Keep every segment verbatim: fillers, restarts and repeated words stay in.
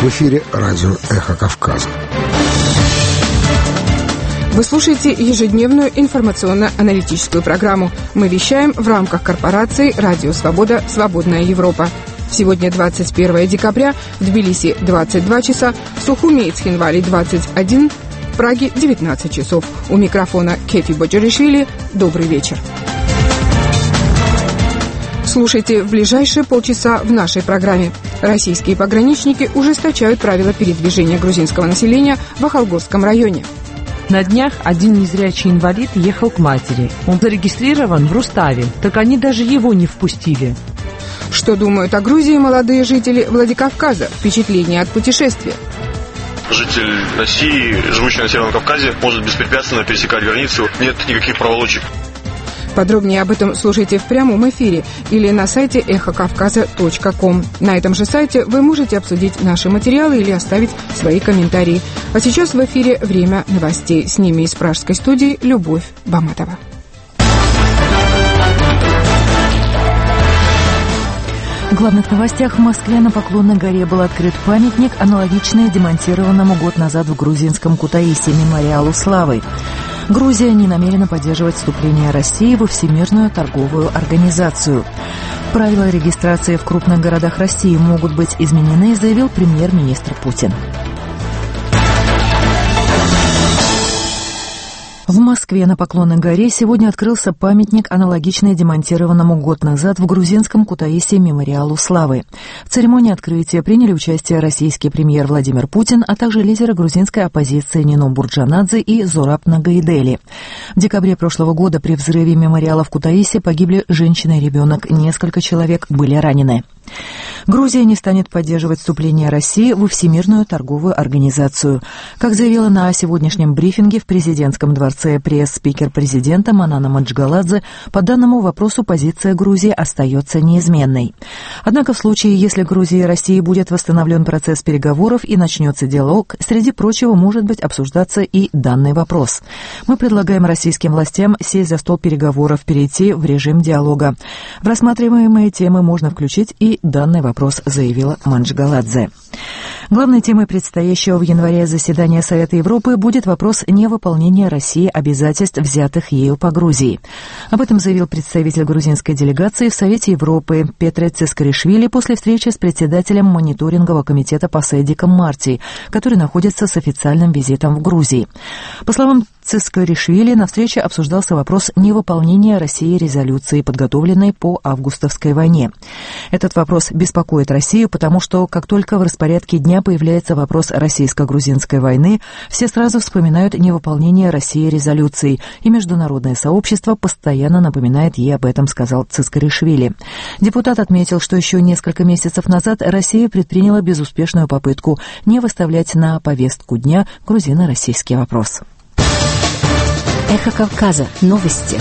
В эфире радио «Эхо Кавказа». Вы слушаете ежедневную информационно-аналитическую программу. Мы вещаем в рамках корпорации «Радио Свобода. Свободная Европа». Сегодня двадцать первое декабря, в Тбилиси двадцать два часа, в Сухуми и Цхинвале двадцать один, в Праге девятнадцать часов. У микрофона Кефи Боджаришвили. Добрый вечер. Слушайте в ближайшие полчаса в нашей программе. Российские пограничники ужесточают правила передвижения грузинского населения в Ахалгорском районе. На днях один незрячий инвалид ехал к матери. Он зарегистрирован в Руставе, так они даже его не впустили. Что думают о Грузии молодые жители Владикавказа? Впечатления от путешествия. Житель России, живущий на Северном Кавказе, может беспрепятственно пересекать границу. Нет никаких проволочек. Подробнее об этом слушайте в прямом эфире или на сайте эхо кавказа точка ком. На этом же сайте вы можете обсудить наши материалы или оставить свои комментарии. А сейчас в эфире время новостей. С ними из пражской студии Любовь Баматова. В главных новостях: в Москве на Поклонной горе был открыт памятник, аналогичный демонтированному год назад в грузинском Кутаиси мемориалу славы. Грузия не намерена поддерживать вступление России во Всемирную торговую организацию. Правила регистрации в крупных городах России могут быть изменены, заявил премьер-министр Путин. В Москве на Поклонной горе сегодня открылся памятник, аналогичный демонтированному год назад в грузинском Кутаиси мемориалу славы. В церемонии открытия приняли участие российский премьер Владимир Путин, а также лидеры грузинской оппозиции Нино Бурджанадзе и Зураб Нагайдели. В декабре прошлого года при взрыве мемориала в Кутаиси погибли женщина и ребенок, несколько человек были ранены. Грузия не станет поддерживать вступление России во Всемирную торговую организацию. Как заявила на сегодняшнем брифинге в президентском дворце пресс-спикер президента Манана Маджгаладзе, по данному вопросу позиция Грузии остается неизменной. Однако в случае, если Грузии и России будет восстановлен процесс переговоров и начнется диалог, среди прочего может быть обсуждаться и данный вопрос. Мы предлагаем российским властям сесть за стол переговоров, перейти в режим диалога. В рассматриваемые темы можно включить и данный вопрос, заявила Маджгаладзе. Главной темой предстоящего в январе заседания Совета Европы будет вопрос невыполнения России обязательств, взятых ею по Грузии. Об этом заявил представитель грузинской делегации в Совете Европы Петре Цискаришвили после встречи с председателем мониторингового комитета по Сэдиком Марти, который находится с официальным визитом в Грузии. По словам Цискаришвили, на встрече обсуждался вопрос невыполнения Россией резолюции, подготовленной по августовской войне. Этот вопрос беспокоит Россию, потому что как только в распорядке дня появляется вопрос российско-грузинской войны, все сразу вспоминают невыполнение Россией резолюции, и международное сообщество постоянно напоминает ей об этом, сказал Цискаришвили. Депутат отметил, что еще несколько месяцев назад Россия предприняла безуспешную попытку не выставлять на повестку дня грузино-российский вопрос. Эхо Кавказа. Новости.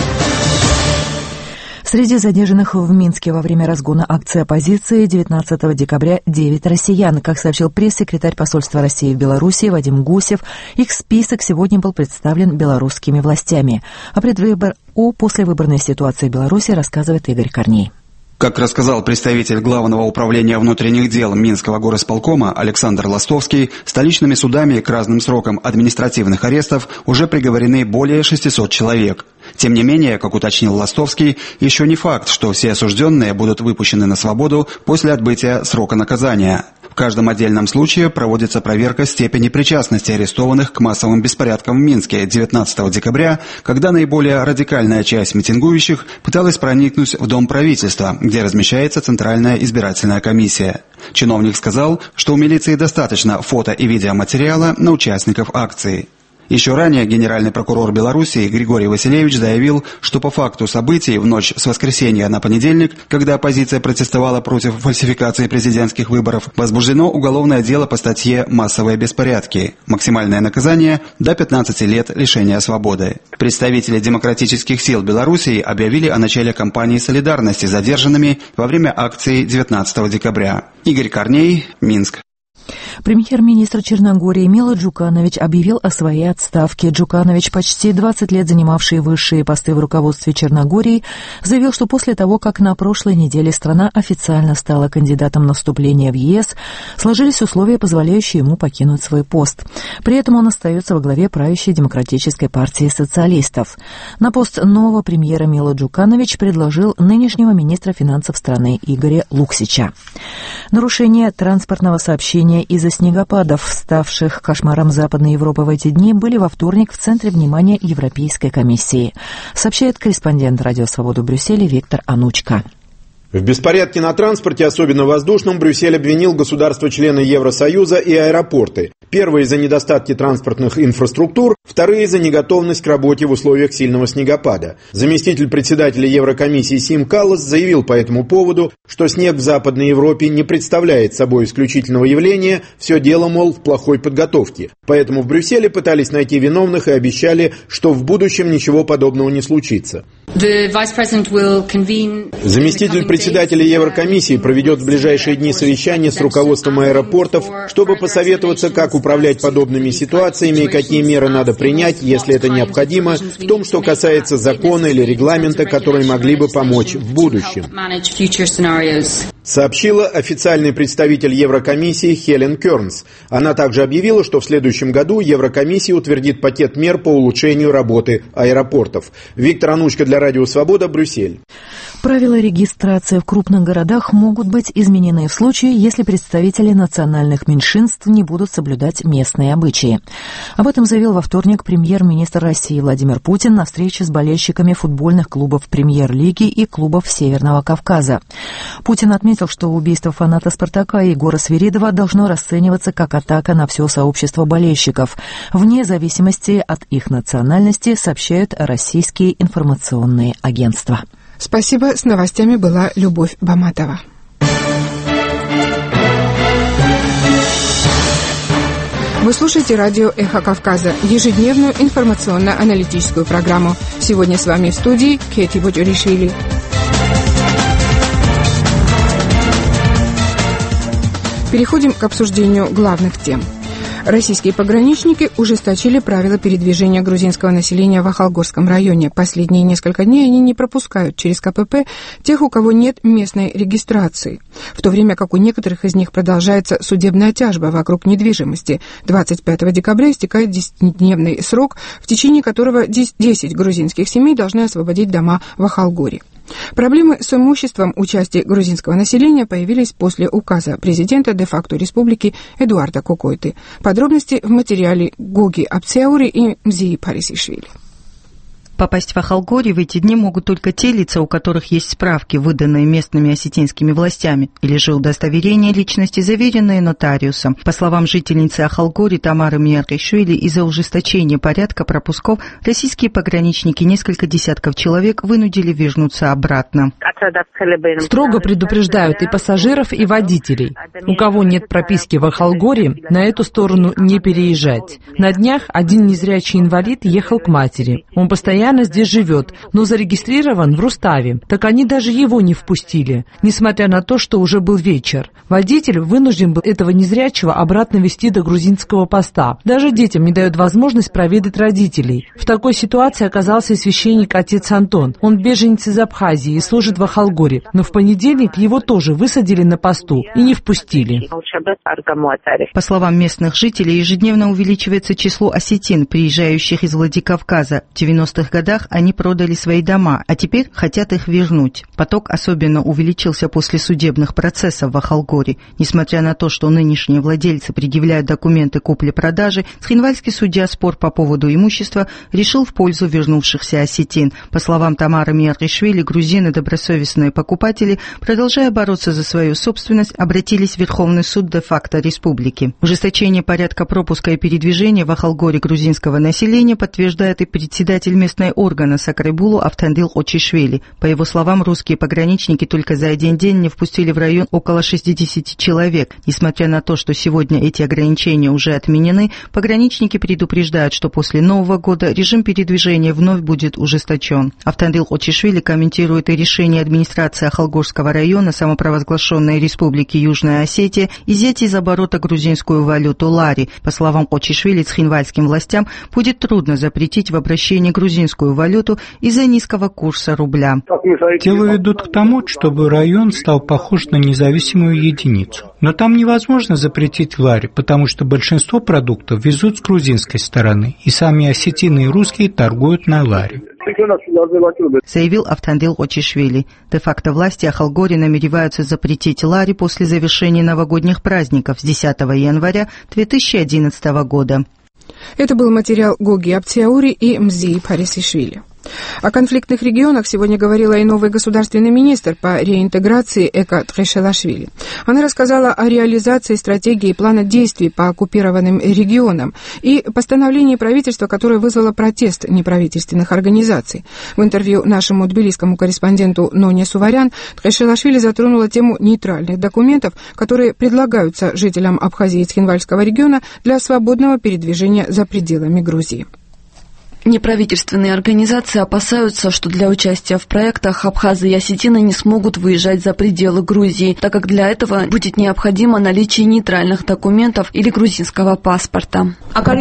Среди задержанных в Минске во время разгона акции оппозиции девятнадцатого декабря девять россиян. Как сообщил пресс-секретарь посольства России в Беларуси Вадим Гусев, их список сегодня был представлен белорусскими властями. О, предвыбор... О послевыборной ситуации в Беларуси рассказывает Игорь Корней. Как рассказал представитель Главного управления внутренних дел Минского горосполкома Александр Ластовский, столичными судами к разным срокам административных арестов уже приговорены более шестисот человек. Тем не менее, как уточнил Ластовский, еще не факт, что все осужденные будут выпущены на свободу после отбытия срока наказания. В каждом отдельном случае проводится проверка степени причастности арестованных к массовым беспорядкам в Минске девятнадцатого декабря, когда наиболее радикальная часть митингующих пыталась проникнуть в Дом правительства, где размещается Центральная избирательная комиссия. Чиновник сказал, что у милиции достаточно фото и видеоматериала на участников акции. Еще ранее генеральный прокурор Беларуси Григорий Василевич заявил, что по факту событий в ночь с воскресенья на понедельник, когда оппозиция протестовала против фальсификации президентских выборов, возбуждено уголовное дело по статье «Массовые беспорядки». Максимальное наказание – до пятнадцати лет лишения свободы. Представители демократических сил Беларуси объявили о начале кампании солидарности с задержанными во время акции девятнадцатого декабря. Игорь Корней, Минск. Премьер-министр Черногории Мило Джуканович объявил о своей отставке. Джуканович, почти двадцать лет занимавший высшие посты в руководстве Черногории, заявил, что после того, как на прошлой неделе страна официально стала кандидатом на вступление в ЕС, сложились условия, позволяющие ему покинуть свой пост. При этом он остается во главе правящей Демократической партии социалистов. На пост нового премьера Мило Джуканович предложил нынешнего министра финансов страны Игоря Луксича. Нарушение транспортного сообщения из-за снегопадов, ставших кошмаром Западной Европы в эти дни, были во вторник в центре внимания Европейской комиссии, сообщает корреспондент Радио Свобода в Брюсселе Виктор Анучка. В беспорядке на транспорте, особенно воздушном, Брюссель обвинил государства-члены Евросоюза и аэропорты. Первые за недостатки транспортных инфраструктур, вторые за неготовность к работе в условиях сильного снегопада. Заместитель председателя Еврокомиссии Сим Каллас заявил по этому поводу, что снег в Западной Европе не представляет собой исключительного явления, все дело, мол, в плохой подготовке. Поэтому в Брюсселе пытались найти виновных и обещали, что в будущем ничего подобного не случится. Заместитель председателя Еврокомиссии проведет в ближайшие дни совещание с руководством аэропортов, чтобы посоветоваться, как управлять подобными ситуациями и какие меры надо принять, если это необходимо, в том, что касается закона или регламента, которые могли бы помочь в будущем. Сообщила официальный представитель Еврокомиссии Хелен Кернс. Она также объявила, что в следующем году Еврокомиссия утвердит пакет мер по улучшению работы аэропортов. Виктор Анучка для Радио Свобода, Брюссель. Правила регистрации в крупных городах могут быть изменены в случае, если представители национальных меньшинств не будут соблюдать местные обычаи. Об этом заявил во вторник премьер-министр России Владимир Путин на встрече с болельщиками футбольных клубов Премьер-лиги и клубов Северного Кавказа. Путин отметил, что убийство фаната «Спартака» Егора Свиридова должно расцениваться как атака на все сообщество болельщиков, вне зависимости от их национальности, сообщают российские информационные агентства. Спасибо. С новостями была Любовь Баматова. Вы слушаете радио «Эхо Кавказа», ежедневную информационно-аналитическую программу. Сегодня с вами в студии Кети Боджоришвили. Переходим к обсуждению главных тем. Российские пограничники ужесточили правила передвижения грузинского населения в Ахалгорском районе. Последние несколько дней они не пропускают через ка пэ пэ тех, у кого нет местной регистрации, в то время как у некоторых из них продолжается судебная тяжба вокруг недвижимости. двадцать пятого декабря истекает десятидневный срок, в течение которого десять грузинских семей должны освободить дома в Ахалгоре. Проблемы с имуществом у части грузинского населения появились после указа президента де-факто республики Эдуарда Кокойты. Подробности в материале Гоги Апцеаури и Мзии Парисишвили. Попасть в Ахалгоре в эти дни могут только те лица, у которых есть справки, выданные местными осетинскими властями, или же удостоверения личности, заверенные нотариусом. По словам жительницы Ахалгори Тамары Мияркишвили, из-за ужесточения порядка пропусков российские пограничники несколько десятков человек вынудили вернуться обратно. Строго предупреждают и пассажиров, и водителей. У кого нет прописки в Ахалгоре, на эту сторону не переезжать. На днях один незрячий инвалид ехал к матери. Он постоянно здесь живет, но зарегистрирован в Руставе. Так они даже его не впустили, несмотря на то, что уже был вечер. Водитель вынужден был этого незрячего обратно везти до грузинского поста. Даже детям не дают возможность проведать родителей. В такой ситуации оказался и священник отец Антон. Он беженец из Абхазии и служит в Ахалгоре, но в понедельник его тоже высадили на посту и не впустили. По словам местных жителей, ежедневно увеличивается число осетин, приезжающих из Владикавказа. В девяностых годах они продали свои дома, а теперь хотят их вернуть. Поток особенно увеличился после судебных процессов в Ахалгоре. Несмотря на то, что нынешние владельцы предъявляют документы купли-продажи, цхинвальский судья спор по поводу имущества решил в пользу вернувшихся осетин. По словам Тамары Мияркишвили, грузины, добросовестные покупатели, продолжая бороться за свою собственность, обратились в Верховный суд де-факто республики. Ужесточение порядка пропуска и передвижения в Ахалгоре грузинского населения подтверждает и председатель местного местные органы Сакребулу Автандил Очишвили. По его словам, русские пограничники только за один день не впустили в район около шестидесяти человек. Несмотря на то, что сегодня эти ограничения уже отменены, пограничники предупреждают, что после Нового года режим передвижения вновь будет ужесточен. Автандил Очишвили комментирует и решение администрации Ахалгорского района самопровозглашенной Республики Южная Осетия изъять из оборота грузинскую валюту лари. По словам Очишвили, цхинвальским властям будет трудно запретить в обращении грузинскую валюту из-за низкого курса рубля. Дело ведут к тому, чтобы район стал похож на независимую единицу. Но там невозможно запретить лари, потому что большинство продуктов везут с грузинской стороны, и сами осетины и русские торгуют на лари. Заявил Автандил Очишвили. Де-факто власти Ахалгори намереваются запретить лари после завершения новогодних праздников с десятого января две тысячи одиннадцатого года. Это был материал Гоги Аптиаури и Мзии Парисишвили. О конфликтных регионах сегодня говорила и новый государственный министр по реинтеграции Эка Тхешелашвили. Она рассказала о реализации стратегии и плана действий по оккупированным регионам и постановлении правительства, которое вызвало протест неправительственных организаций. В интервью нашему тбилисскому корреспонденту Ноне Суварян Тхешелашвили затронула тему нейтральных документов, которые предлагаются жителям Абхазии и Цхинвальского региона для свободного передвижения за пределами Грузии. Неправительственные организации опасаются, что для участия в проектах абхазы и осетины не смогут выезжать за пределы Грузии, так как для этого будет необходимо наличие нейтральных документов или грузинского паспорта.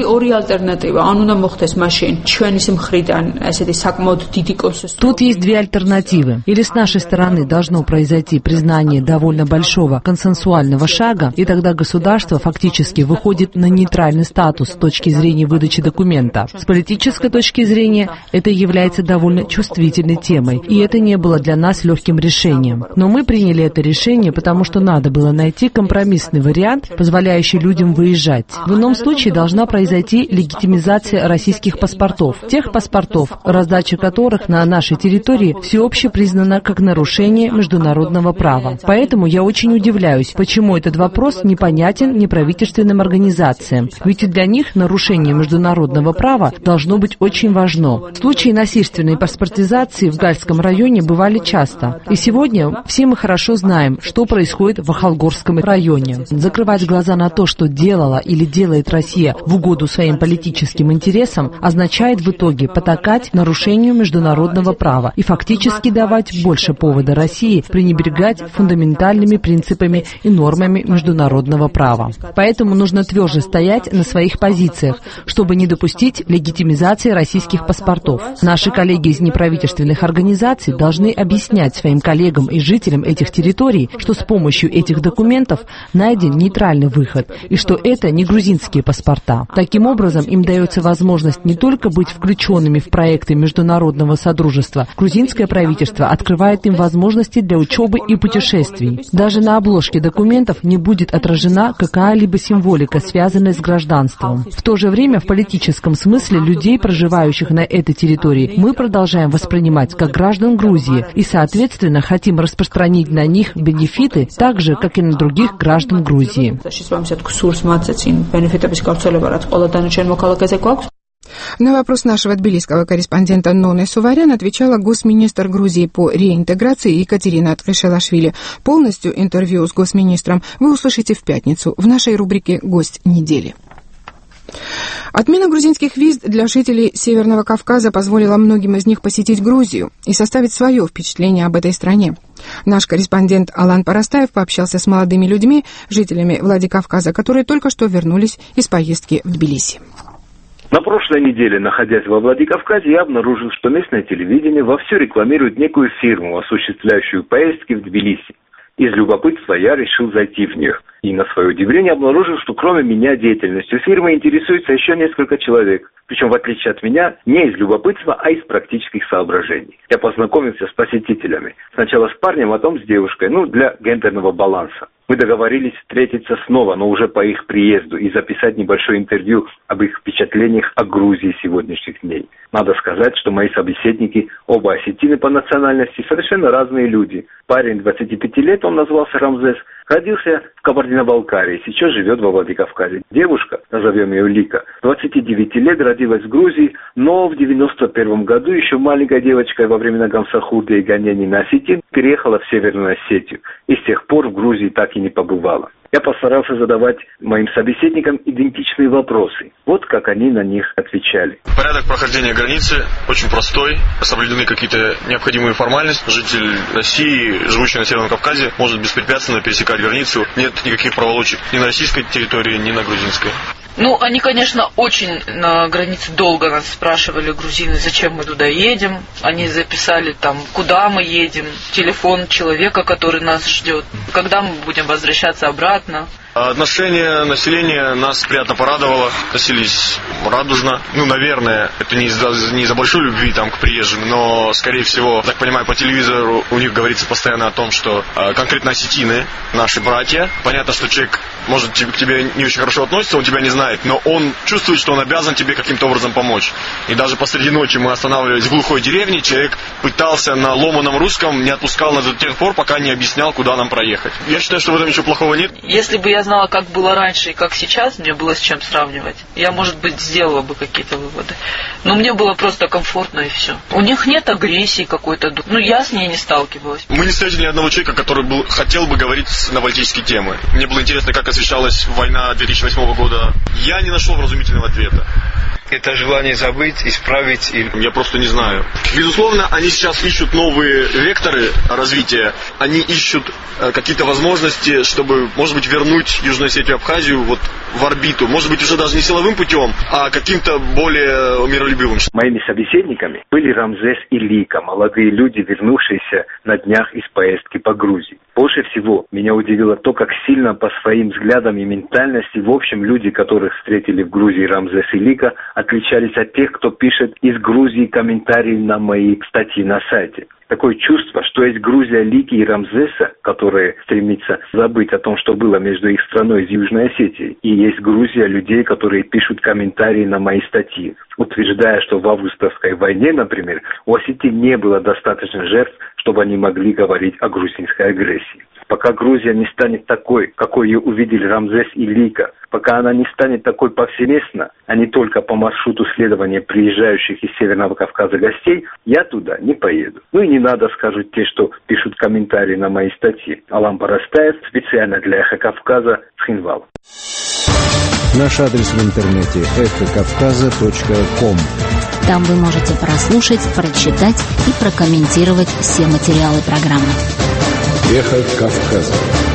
Тут есть две альтернативы. Или с нашей стороны должно произойти признание довольно большого консенсуального шага, и тогда государство фактически выходит на нейтральный статус с точки зрения выдачи документа. С политической точки зрения это является довольно чувствительной темой, и это не было для нас легким решением. Но мы приняли это решение, потому что надо было найти компромиссный вариант, позволяющий людям выезжать. В ином случае должна произойти легитимизация российских паспортов, тех паспортов, раздача которых на нашей территории всеобще признана как нарушение международного права. Поэтому я очень удивляюсь, почему этот вопрос непонятен неправительственным организациям, ведь и для них нарушение международного права должно быть очень важно. Случаи насильственной паспортизации в Гальском районе бывали часто. И сегодня все мы хорошо знаем, что происходит в Ахалгорском районе. Закрывать глаза на то, что делала или делает Россия в угоду своим политическим интересам, означает в итоге потакать нарушению международного права и фактически давать больше повода России пренебрегать фундаментальными принципами и нормами международного права. Поэтому нужно тверже стоять на своих позициях, чтобы не допустить легитимизации российских паспортов. Наши коллеги из неправительственных организаций должны объяснять своим коллегам и жителям этих территорий, что с помощью этих документов найден нейтральный выход, и что это не грузинские паспорта. Таким образом, им дается возможность не только быть включенными в проекты международного содружества, грузинское правительство открывает им возможности для учебы и путешествий. Даже на обложке документов не будет отражена какая-либо символика, связанная с гражданством. В то же время в политическом смысле людей, проживающих на этой территории, мы продолжаем воспринимать как граждан Грузии и, соответственно, хотим распространить на них бенефиты, так же, как и на других граждан Грузии. На вопрос нашего тбилисского корреспондента Ноны Суварян отвечала госминистр Грузии по реинтеграции Екатерина Тхешелашвили. Полностью интервью с госминистром вы услышите в пятницу в нашей рубрике «Гость недели». Отмена грузинских виз для жителей Северного Кавказа позволила многим из них посетить Грузию и составить свое впечатление об этой стране. Наш корреспондент Алан Парастаев пообщался с молодыми людьми, жителями Владикавказа, которые только что вернулись из поездки в Тбилиси. На прошлой неделе, находясь во Владикавказе, я обнаружил, что местное телевидение вовсю рекламирует некую фирму, осуществляющую поездки в Тбилиси. Из любопытства я решил зайти в нее. И на свое удивление обнаружил, что кроме меня деятельностью фирмы интересуется еще несколько человек. Причем, в отличие от меня, не из любопытства, а из практических соображений. Я познакомился с посетителями. Сначала с парнем, а потом с девушкой, ну, для гендерного баланса. Мы договорились встретиться снова, но уже по их приезду, и записать небольшое интервью об их впечатлениях о Грузии сегодняшних дней. Надо сказать, что мои собеседники, оба осетины по национальности, совершенно разные люди. Парень двадцати пяти лет, он назвался Рамзес, Родился в Кабардино-Балкарии, сейчас живет во Владикавказе. Девушка, назовем ее Лика, двадцати девяти лет, родилась в Грузии, но в девяносто первом году еще маленькая девочка во времена Гамсахурда и гонений на осетин переехала в Северную Осетию и с тех пор в Грузии так и не побывала. Я постарался задавать моим собеседникам идентичные вопросы. Вот как они на них отвечали. Порядок прохождения границы очень простой. Соблюдены какие-то необходимые формальности. Житель России, живущий на Северном Кавказе, может беспрепятственно пересекать границу. Нет никаких проволочек ни на российской территории, ни на грузинской. Ну, они, конечно, очень на границе долго нас спрашивали, грузины, зачем мы туда едем. Они записали там, куда мы едем, телефон человека, который нас ждет, когда мы будем возвращаться обратно. Отношение населения нас приятно порадовало, относились радужно. Ну, наверное, это не из-за, не из-за большой любви там, к приезжим, но, скорее всего, так понимаю, по телевизору у них говорится постоянно о том, что э, конкретно осетины, наши братья. Понятно, что человек, может, к тебе не очень хорошо относится, он тебя не знает, но он чувствует, что он обязан тебе каким-то образом помочь. И даже посреди ночи мы останавливались в глухой деревне, человек пытался на ломаном русском, не отпускал нас до тех пор, пока не объяснял, куда нам проехать. Я считаю, что в этом ничего плохого нет. Если бы я знала, как было раньше и как сейчас, мне было с чем сравнивать. Я, может быть, сделала бы какие-то выводы. Но мне было просто комфортно и все. У них нет агрессии какой-то. Ну, я с ней не сталкивалась. Мы не встретили ни одного человека, который был, хотел бы говорить на политические темы. Мне было интересно, как освещалась война две тысячи восьмого года. Я не нашел вразумительного ответа. Это желание забыть, исправить или... Я просто не знаю. Безусловно, они сейчас ищут новые векторы развития. Они ищут э, какие-то возможности, чтобы, может быть, вернуть Южную Осетию и Абхазию вот в орбиту. Может быть, уже даже не силовым путем, а каким-то более миролюбивым. Моими собеседниками были Рамзес и Лика, молодые люди, вернувшиеся на днях из поездки по Грузии. Больше всего меня удивило то, как сильно по своим взглядам и ментальности, в общем, люди, которых встретили в Грузии Рамзес и Лика, отличались от тех, кто пишет из Грузии комментарии на мои статьи на сайте. Такое чувство, что есть Грузия Лики и Рамзеса, которые стремятся забыть о том, что было между их страной и Южной Осетией, и есть Грузия людей, которые пишут комментарии на мои статьи, утверждая, что в августовской войне, например, у Осетии не было достаточно жертв, чтобы они могли говорить о грузинской агрессии. Пока Грузия не станет такой, какой ее увидели Рамзес и Лика, пока она не станет такой повсеместно, а не только по маршруту следования приезжающих из Северного Кавказа гостей, я туда не поеду. Ну и не надо, скажут те, что пишут комментарии на мои статьи. Алам Барастаев, специально для Эхо Кавказа, Цхинвал. Наш адрес в интернете эхо кавказа точка ком. Там вы можете прослушать, прочитать и прокомментировать все материалы программы. Эхо Кавказа.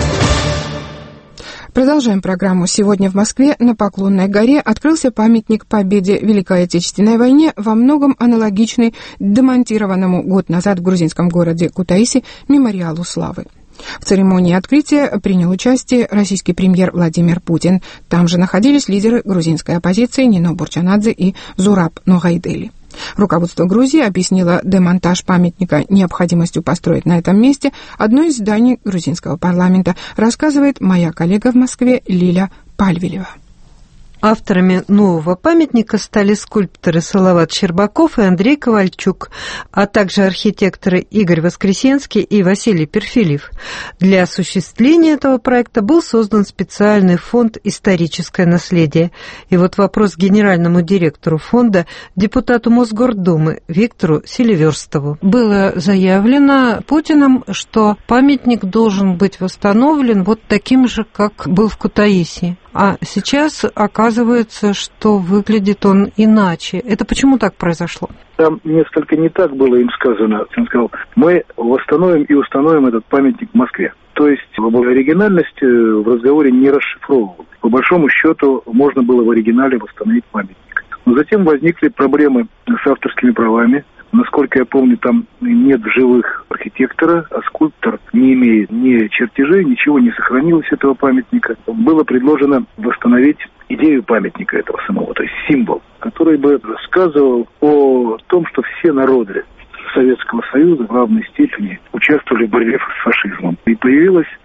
Продолжаем программу. Сегодня в Москве на Поклонной горе открылся памятник победе в Великой Отечественной войне, во многом аналогичный демонтированному год назад в грузинском городе Кутаиси мемориалу славы. В церемонии открытия принял участие российский премьер Владимир Путин. Там же находились лидеры грузинской оппозиции Нино Бурчанадзе и Зураб Ногайдели. Руководство Грузии объяснило демонтаж памятника необходимостью построить на этом месте одно из зданий грузинского парламента, рассказывает моя коллега в Москве Лиля Пальвелева. Авторами нового памятника стали скульпторы Салават Щербаков и Андрей Ковальчук, а также архитекторы Игорь Воскресенский и Василий Перфильев. Для осуществления этого проекта был создан специальный фонд «Историческое наследие». И вот вопрос генеральному директору фонда, депутату Мосгордумы Виктору Селиверстову. Было заявлено Путиным, что памятник должен быть восстановлен вот таким же, как был в Кутаиси. А сейчас оказывается, что выглядит он иначе. Это почему так произошло? Там несколько не так было им сказано. Он сказал, мы восстановим и установим этот памятник в Москве. То есть оригинальность в разговоре не расшифровывал. По большому счету можно было в оригинале восстановить памятник. Но затем возникли проблемы с авторскими правами. Насколько я помню, там нет живых архитектора, а скульптор не имеет ни чертежей, ничего не сохранилось этого памятника. Было предложено восстановить идею памятника этого самого, то есть символ, который бы рассказывал о том, что все народы Советского Союза в равной степени участвовали в борьбе с фашизмом. И появилась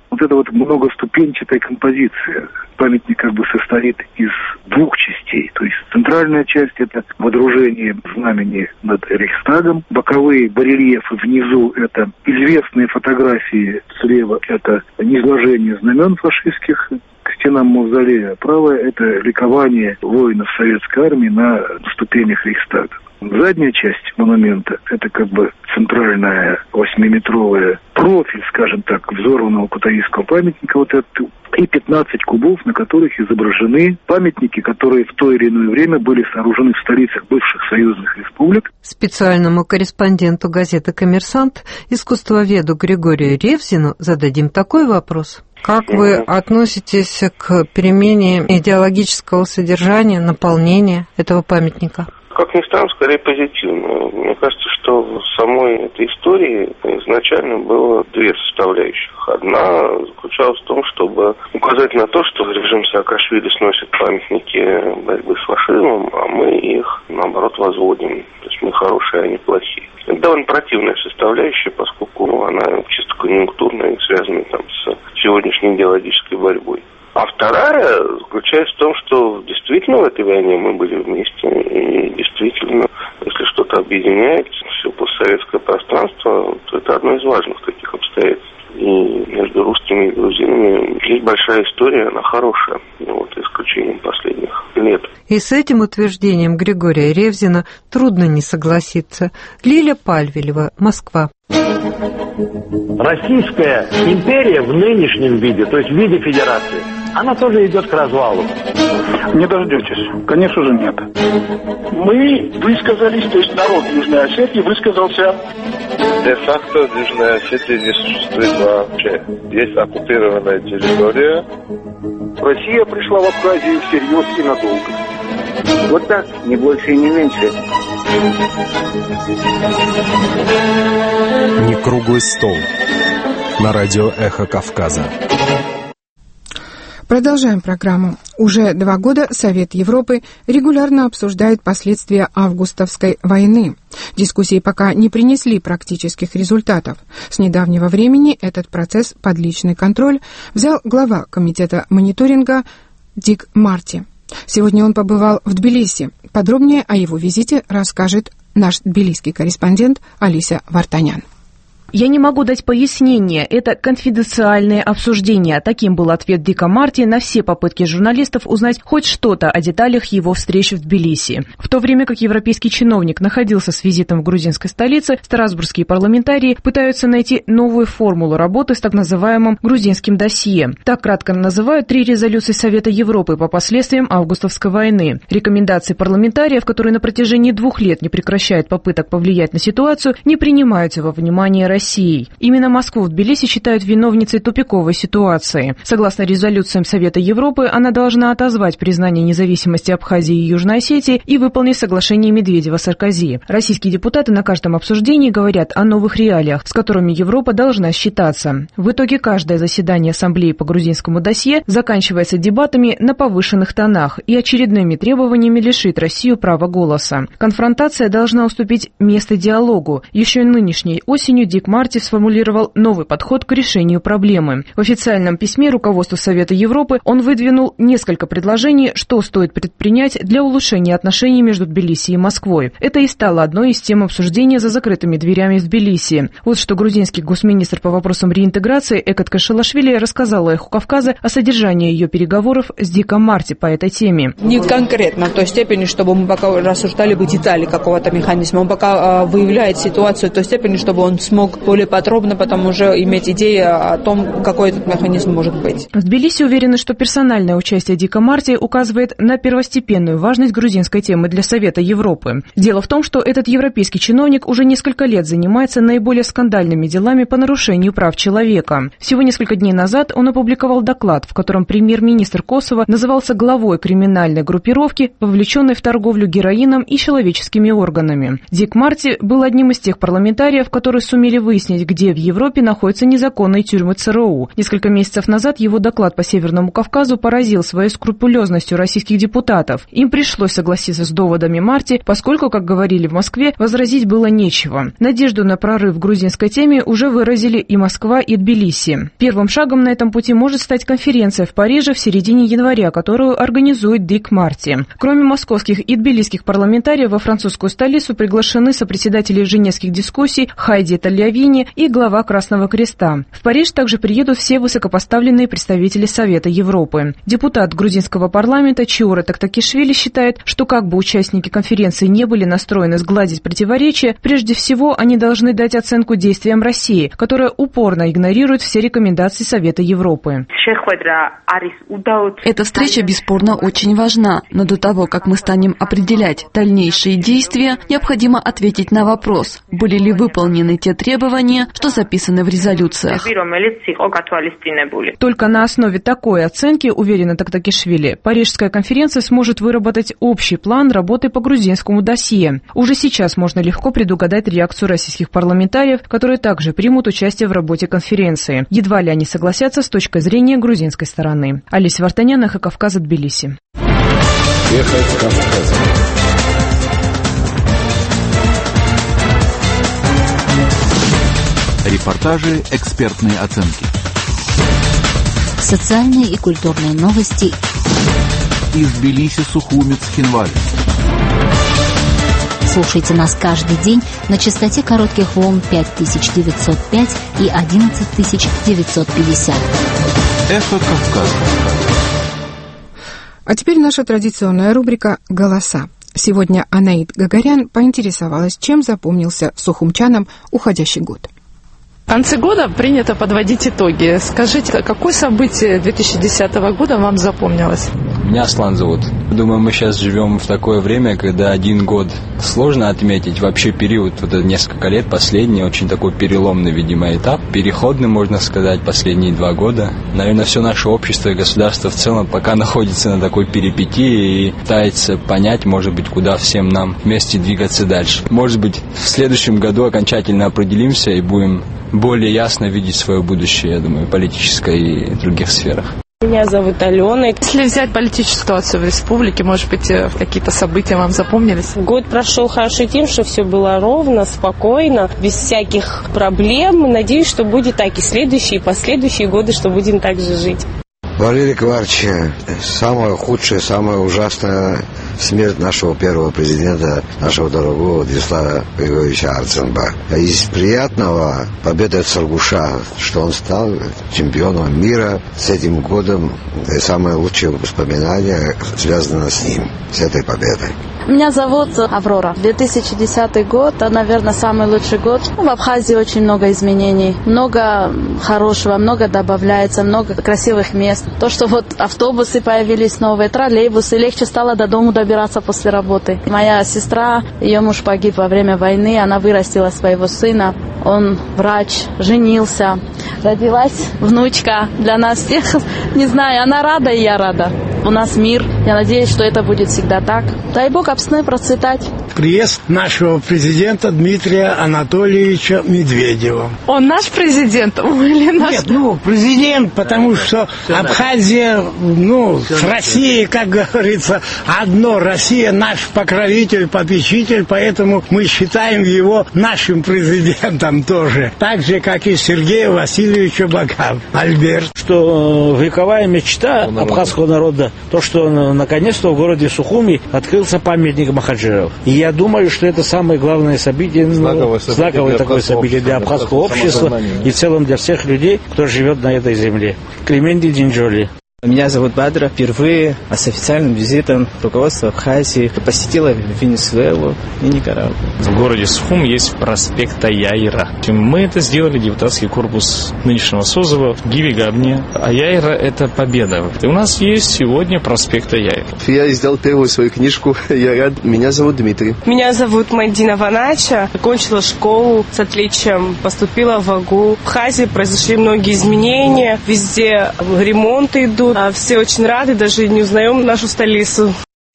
вот эта вот многоступенчатая композиция. Памятник как бы состоит из двух частей. То есть центральная часть — это водружение знамени над Рейхстагом. Боковые барельефы внизу — это известные фотографии. Слева — это низложение знамен фашистских к стенам мавзолея. Правое — это ликование воинов советской армии на ступенях Рейхстага. Задняя часть монумента — это как бы центральная восьмиметровая профиль, скажем так, взорванного кутаисского памятника, вот этот, и пятнадцать кубов, на которых изображены памятники, которые в то или иное время были сооружены в столицах бывших союзных республик. Специальному корреспонденту газеты «Коммерсант», искусствоведу Григорию Ревзину зададим такой вопрос. Как вы относитесь к перемене идеологического содержания, наполнения этого памятника? Как ни странно, скорее позитивно. Мне кажется, что в самой этой истории изначально было две составляющих. Одна заключалась в том, чтобы указать на то, что режим Саакашвили сносит памятники борьбы с фашизмом, а мы их, наоборот, возводим. То есть мы хорошие, а не плохие. Это довольно противная составляющая, поскольку она чисто конъюнктурная и связана там с сегодняшней идеологической борьбой. А вторая заключается в том, что действительно в этой войне мы были вместе, и действительно, если что-то объединяет все постсоветское пространство, то это одно из важных таких обстоятельств. И между русскими и грузинами есть большая история, она хорошая, вот, исключением последних лет. И с этим утверждением Григория Ревзина трудно не согласиться. Лиля Пальвелева, Москва. Российская империя в нынешнем виде, то есть в виде федерации, она тоже идет к развалу. Не дождетесь? Конечно же нет. Мы высказались, то есть народ Южной Осетии высказался. Де-факто Южной Осетии не существует вообще. Есть оккупированная территория. Россия пришла в Абхазию всерьез и надолго. Вот так, не больше и не меньше. Не круглый стол. На радио «Эхо Кавказа». Продолжаем программу. Уже два года Совет Европы регулярно обсуждает последствия августовской войны. Дискуссии пока не принесли практических результатов. С недавнего времени этот процесс под личный контроль взял глава комитета мониторинга Дик Марти. Сегодня он побывал в Тбилиси. Подробнее о его визите расскажет наш тбилисский корреспондент Алися Вартанян. Я не могу дать пояснения, это конфиденциальное обсуждение. Таким был ответ Дика Марти на все попытки журналистов узнать хоть что-то о деталях его встречи в Тбилиси. В то время как европейский чиновник находился с визитом в грузинской столице, страсбургские парламентарии пытаются найти новую формулу работы с так называемым грузинским досье. Так кратко называют три резолюции Совета Европы по последствиям августовской войны. Рекомендации парламентариев, которые на протяжении двух лет не прекращают попыток повлиять на ситуацию, не принимаются во внимание России. Россией. Именно Москву в Тбилиси считают виновницей тупиковой ситуации. Согласно резолюциям Совета Европы, она должна отозвать признание независимости Абхазии и Южной Осетии и выполнить соглашение Медведева-Саркози. Российские депутаты на каждом обсуждении говорят о новых реалиях, с которыми Европа должна считаться. В итоге каждое заседание Ассамблеи по грузинскому досье заканчивается дебатами на повышенных тонах и очередными требованиями лишить Россию права голоса. Конфронтация должна уступить место диалогу. Еще нынешней осенью Дик Марти сформулировал новый подход к решению проблемы. В официальном письме руководству Совета Европы он выдвинул несколько предложений, что стоит предпринять для улучшения отношений между Тбилиси и Москвой. Это и стало одной из тем обсуждения за закрытыми дверями в Тбилиси. Вот что грузинский госминистр по вопросам реинтеграции Экат Кашалашвили рассказала «Эху Кавказа» о содержании ее переговоров с Диком Марти по этой теме. Не конкретно в той степени, чтобы мы пока рассуждали бы детали какого-то механизма. Он пока выявляет ситуацию в той степени, чтобы он смог более подробно потом уже иметь идеи о том, какой этот механизм может быть. В Тбилиси уверены, что персональное участие Дика Марти указывает на первостепенную важность грузинской темы для Совета Европы. Дело в том, что этот европейский чиновник уже несколько лет занимается наиболее скандальными делами по нарушению прав человека. Всего несколько дней назад он опубликовал доклад, в котором премьер-министр Косово назывался главой криминальной группировки, вовлеченной в торговлю героином и человеческими органами. Дик Марти был одним из тех парламентариев, которые сумели выйти выяснить, где в Европе находятся незаконные тюрьмы ЦРУ. Несколько месяцев назад его доклад по Северному Кавказу поразил своей скрупулезностью российских депутатов. Им пришлось согласиться с доводами Марти, поскольку, как говорили в Москве, возразить было нечего. Надежду на прорыв в грузинской теме уже выразили и Москва, и Тбилиси. Первым шагом на этом пути может стать конференция в Париже в середине января, которую организует Дик Марти. Кроме московских и тбилисских парламентариев, во французскую столицу приглашены сопредседатели женевских дискуссий Хайди Тальявини и глава Красного Креста. В Париж также приедут все высокопоставленные представители Совета Европы. Депутат грузинского парламента Чиора Тактакишвили считает, что как бы участники конференции не были настроены сгладить противоречия, прежде всего они должны дать оценку действиям России, которая упорно игнорирует все рекомендации Совета Европы. Эта встреча бесспорно очень важна, но до того, как мы станем определять дальнейшие действия, необходимо ответить на вопрос, были ли выполнены те требования, что записаны в резолюциях. Только на основе такой оценки, уверена Тактакишвили, Парижская конференция сможет выработать общий план работы по грузинскому досье. Уже сейчас можно легко предугадать реакцию российских парламентариев, которые также примут участие в работе конференции. Едва ли они согласятся с точки зрения грузинской стороны. Олеся Вартанян, Эхо Кавказа, Тбилиси. Эхо Кавказа. Репортажи, экспертные оценки. Социальные и культурные новости. Из Тбилиси, Сухумец, Хинвали. Слушайте нас каждый день на частоте коротких волн пять тысяч девятьсот пять и одиннадцать тысяч девятьсот пятьдесят. Эхо Кавказа. А теперь наша традиционная рубрика «Голоса». Сегодня Анаит Гагарян поинтересовалась, чем запомнился сухумчанам уходящий год. В конце года принято подводить итоги. Скажите, какое событие две тысячи десятого года вам запомнилось? Меня Аслан зовут. Думаю, мы сейчас живем в такое время, когда один год сложно отметить. Вообще период, вот это несколько лет, последний, очень такой переломный, видимо, этап. Переходный, можно сказать, последние два года. Наверное, все наше общество и государство в целом пока находится на такой перипетии и пытается понять, может быть, куда всем нам вместе двигаться дальше. Может быть, в следующем году окончательно определимся и будем более ясно видеть свое будущее, я думаю, политическое и в других сферах. Меня зовут Алена. Если взять политическую ситуацию в республике, может быть, какие-то события вам запомнились? Год прошел хорошо тем, что все было ровно, спокойно, без всяких проблем. Надеюсь, что будет так и следующие, и последующие годы, что будем так же жить. Валерий Кварч, самое худшее, самое ужасное смерть нашего первого президента, нашего дорогого Владислава Григорьевича Арценба. Из приятного победа Саргуша, что он стал чемпионом мира с этим годом. И самое лучшее воспоминание связано с ним, с этой победой. Меня зовут Аврора. две тысячи десятый год, наверное, самый лучший год. В Абхазии очень много изменений, много хорошего, много добавляется, много красивых мест. То, что вот автобусы появились новые, троллейбусы, легче стало до дому добираться после работы. Моя сестра, ее муж погиб во время войны, она вырастила своего сына. Он врач, женился, родилась внучка для нас всех. Не знаю, она рада, и я рада. У нас мир. Я надеюсь, что это будет всегда так. Дай Бог обсны процветать. Приезд нашего президента Дмитрия Анатольевича Медведева. Он наш президент или наш? Нет, ну, президент, потому что Абхазия, ну, с Россией, как говорится, одно. Россия наш покровитель, попечитель, поэтому мы считаем его нашим президентом тоже. Так же, как и Сергея Васильевича Багаева. Альберт. Что вековая мечта абхазского народа, то, что наконец-то в городе Сухуми открылся памятник Махаджиров. И я думаю, что это самое главное событие, знаковое, событие знаковое такое событие для абхазского общества и в целом для всех людей, кто живет на этой земле. Клементи Динджоли. Меня зовут Бадра. Впервые с официальным визитом руководство Абхазии посетило Венесуэлу и Никарагуа. В городе Сухум есть проспект Аяйра. Мы это сделали, депутатский корпус нынешнего созыва в Гиви Габне. Аяйра – это победа. И у нас есть сегодня проспект Аяйра. Я издал первую свою книжку. Я рад. Меня зовут Дмитрий. Меня зовут Мадина Ванача. Окончила школу с отличием. Поступила в АГУ. В Абхазии произошли многие изменения. Везде ремонты идут. Все очень рады, даже не узнаем нашу столицу.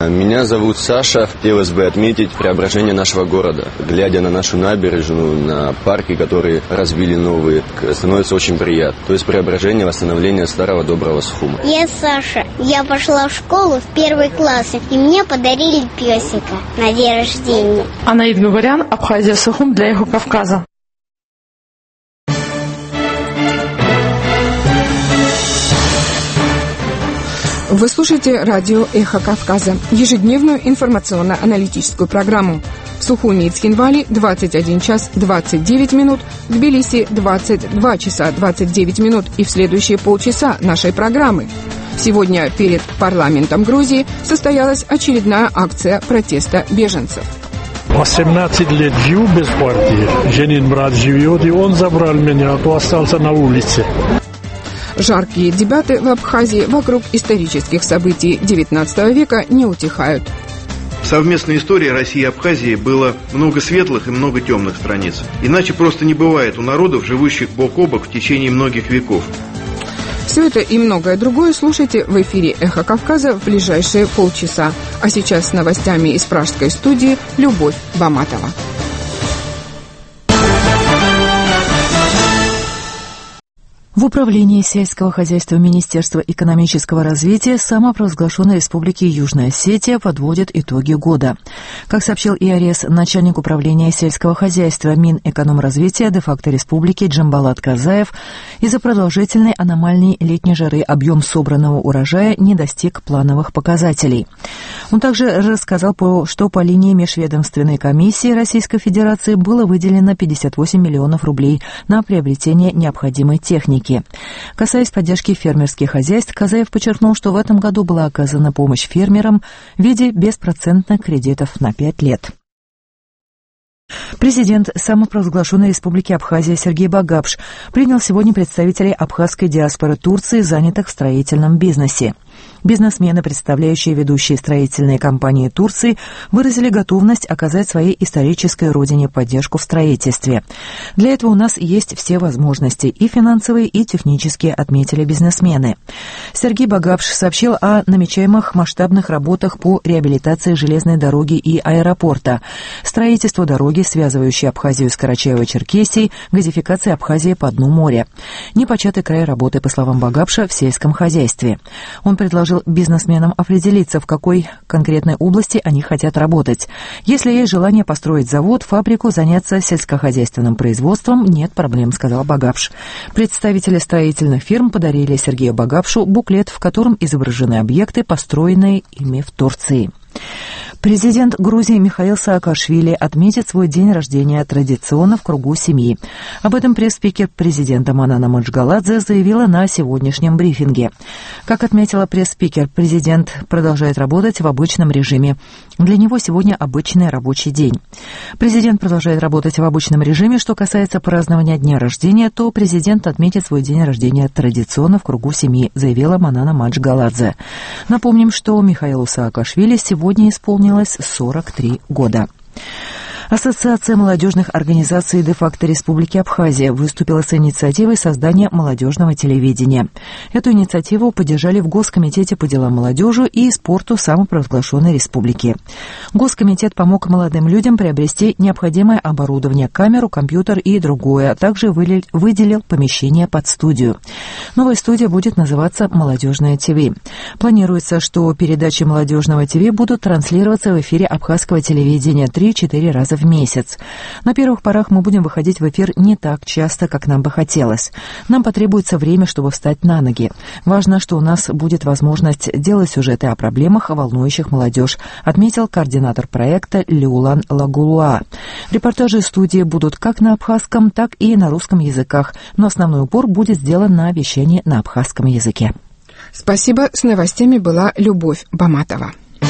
Меня зовут Саша. Хотелось бы отметить преображение нашего города. Глядя на нашу набережную, на парки, которые развили новые, становится очень приятно. То есть преображение, восстановление старого доброго Сухума. Я Саша. Я пошла в школу в первый класс, и мне подарили песика на день рождения. Анаид Губарян, Абхазия, Сухум для Эхо Кавказа. Вы слушаете радио «Эхо Кавказа», ежедневную информационно-аналитическую программу. В Сухуми и Цхинвали двадцать один час двадцать девять минут, в Тбилиси двадцать два часа двадцать девять минут и в следующие полчаса нашей программы. Сегодня перед парламентом Грузии состоялась очередная акция протеста беженцев. восемнадцать лет живу без партии. Женин брат живет, и он забрал меня, а то остался на улице. Жаркие дебаты в Абхазии вокруг исторических событий девятнадцатого века не утихают. В совместной истории России и Абхазии было много светлых и много темных страниц. Иначе просто не бывает у народов, живущих бок о бок в течение многих веков. Все это и многое другое слушайте в эфире «Эхо Кавказа» в ближайшие полчаса. А сейчас с новостями из пражской студии Любовь Баматова. В Управлении сельского хозяйства Министерства экономического развития самопровозглашенной Республики Южная Осетия подводит итоги года. Как сообщил ИАРЕС, начальник Управления сельского хозяйства Минэкономразвития де-факто Республики Джамбалат Казаев, из-за продолжительной аномальной летней жары объем собранного урожая не достиг плановых показателей. Он также рассказал, что по линии Межведомственной комиссии Российской Федерации было выделено пятьдесят восемь миллионов рублей на приобретение необходимой техники. Касаясь поддержки фермерских хозяйств, Казаев подчеркнул, что в этом году была оказана помощь фермерам в виде беспроцентных кредитов на пять лет. Президент самопровозглашенной Республики Абхазия Сергей Багапш принял сегодня представителей абхазской диаспоры Турции, занятых в строительном бизнесе. Бизнесмены, представляющие ведущие строительные компании Турции, выразили готовность оказать своей исторической родине поддержку в строительстве. Для этого у нас есть все возможности, и финансовые, и технические, отметили бизнесмены. Сергей Багапш сообщил о намечаемых масштабных работах по реабилитации железной дороги и аэропорта, строительству дороги, связывающей Абхазию с Карачаево-Черкесией, газификации Абхазии по дну моря. Непочатый край работы, по словам Багапша, в сельском хозяйстве. Он предложил бизнесменам определиться, в какой конкретной области они хотят работать. Если есть желание построить завод, фабрику, заняться сельскохозяйственным производством, нет проблем, сказал Багапш. Представители строительных фирм подарили Сергею Багапшу буклет, в котором изображены объекты, построенные ими в Турции. Президент Грузии Михаил Саакашвили отметит свой день рождения традиционно в кругу семьи. Об этом пресс-спикер президента Манана Маджгаладзе заявила на сегодняшнем брифинге. Как отметила пресс-спикер, президент продолжает работать в обычном режиме. Для него сегодня обычный рабочий день. Президент продолжает работать в обычном режиме. Что касается празднования дня рождения, то президент отметит свой день рождения традиционно в кругу семьи, заявила Манана Маджгаладзе. Напомним, что Михаилу Саакашвили сегодня исполнилось сорок три года. Ассоциация молодежных организаций де-факто Республики Абхазия выступила с инициативой создания молодежного телевидения. Эту инициативу поддержали в Госкомитете по делам молодежи и спорту самопровозглашенной республики. Госкомитет помог молодым людям приобрести необходимое оборудование, камеру, компьютер и другое, а также выделил помещение под студию. Новая студия будет называться «Молодежное ТВ». Планируется, что передачи молодежного ТВ будут транслироваться в эфире абхазского телевидения три-четыре раза в месяц. На первых порах мы будем выходить в эфир не так часто, как нам бы хотелось. Нам потребуется время, чтобы встать на ноги. Важно, что у нас будет возможность делать сюжеты о проблемах, волнующих молодежь, отметил координатор проекта Леулан Лагулуа. Репортажи студии будут как на абхазском, так и на русском языках, но основной упор будет сделан на вещании на абхазском языке. Спасибо. С новостями была Любовь Баматова.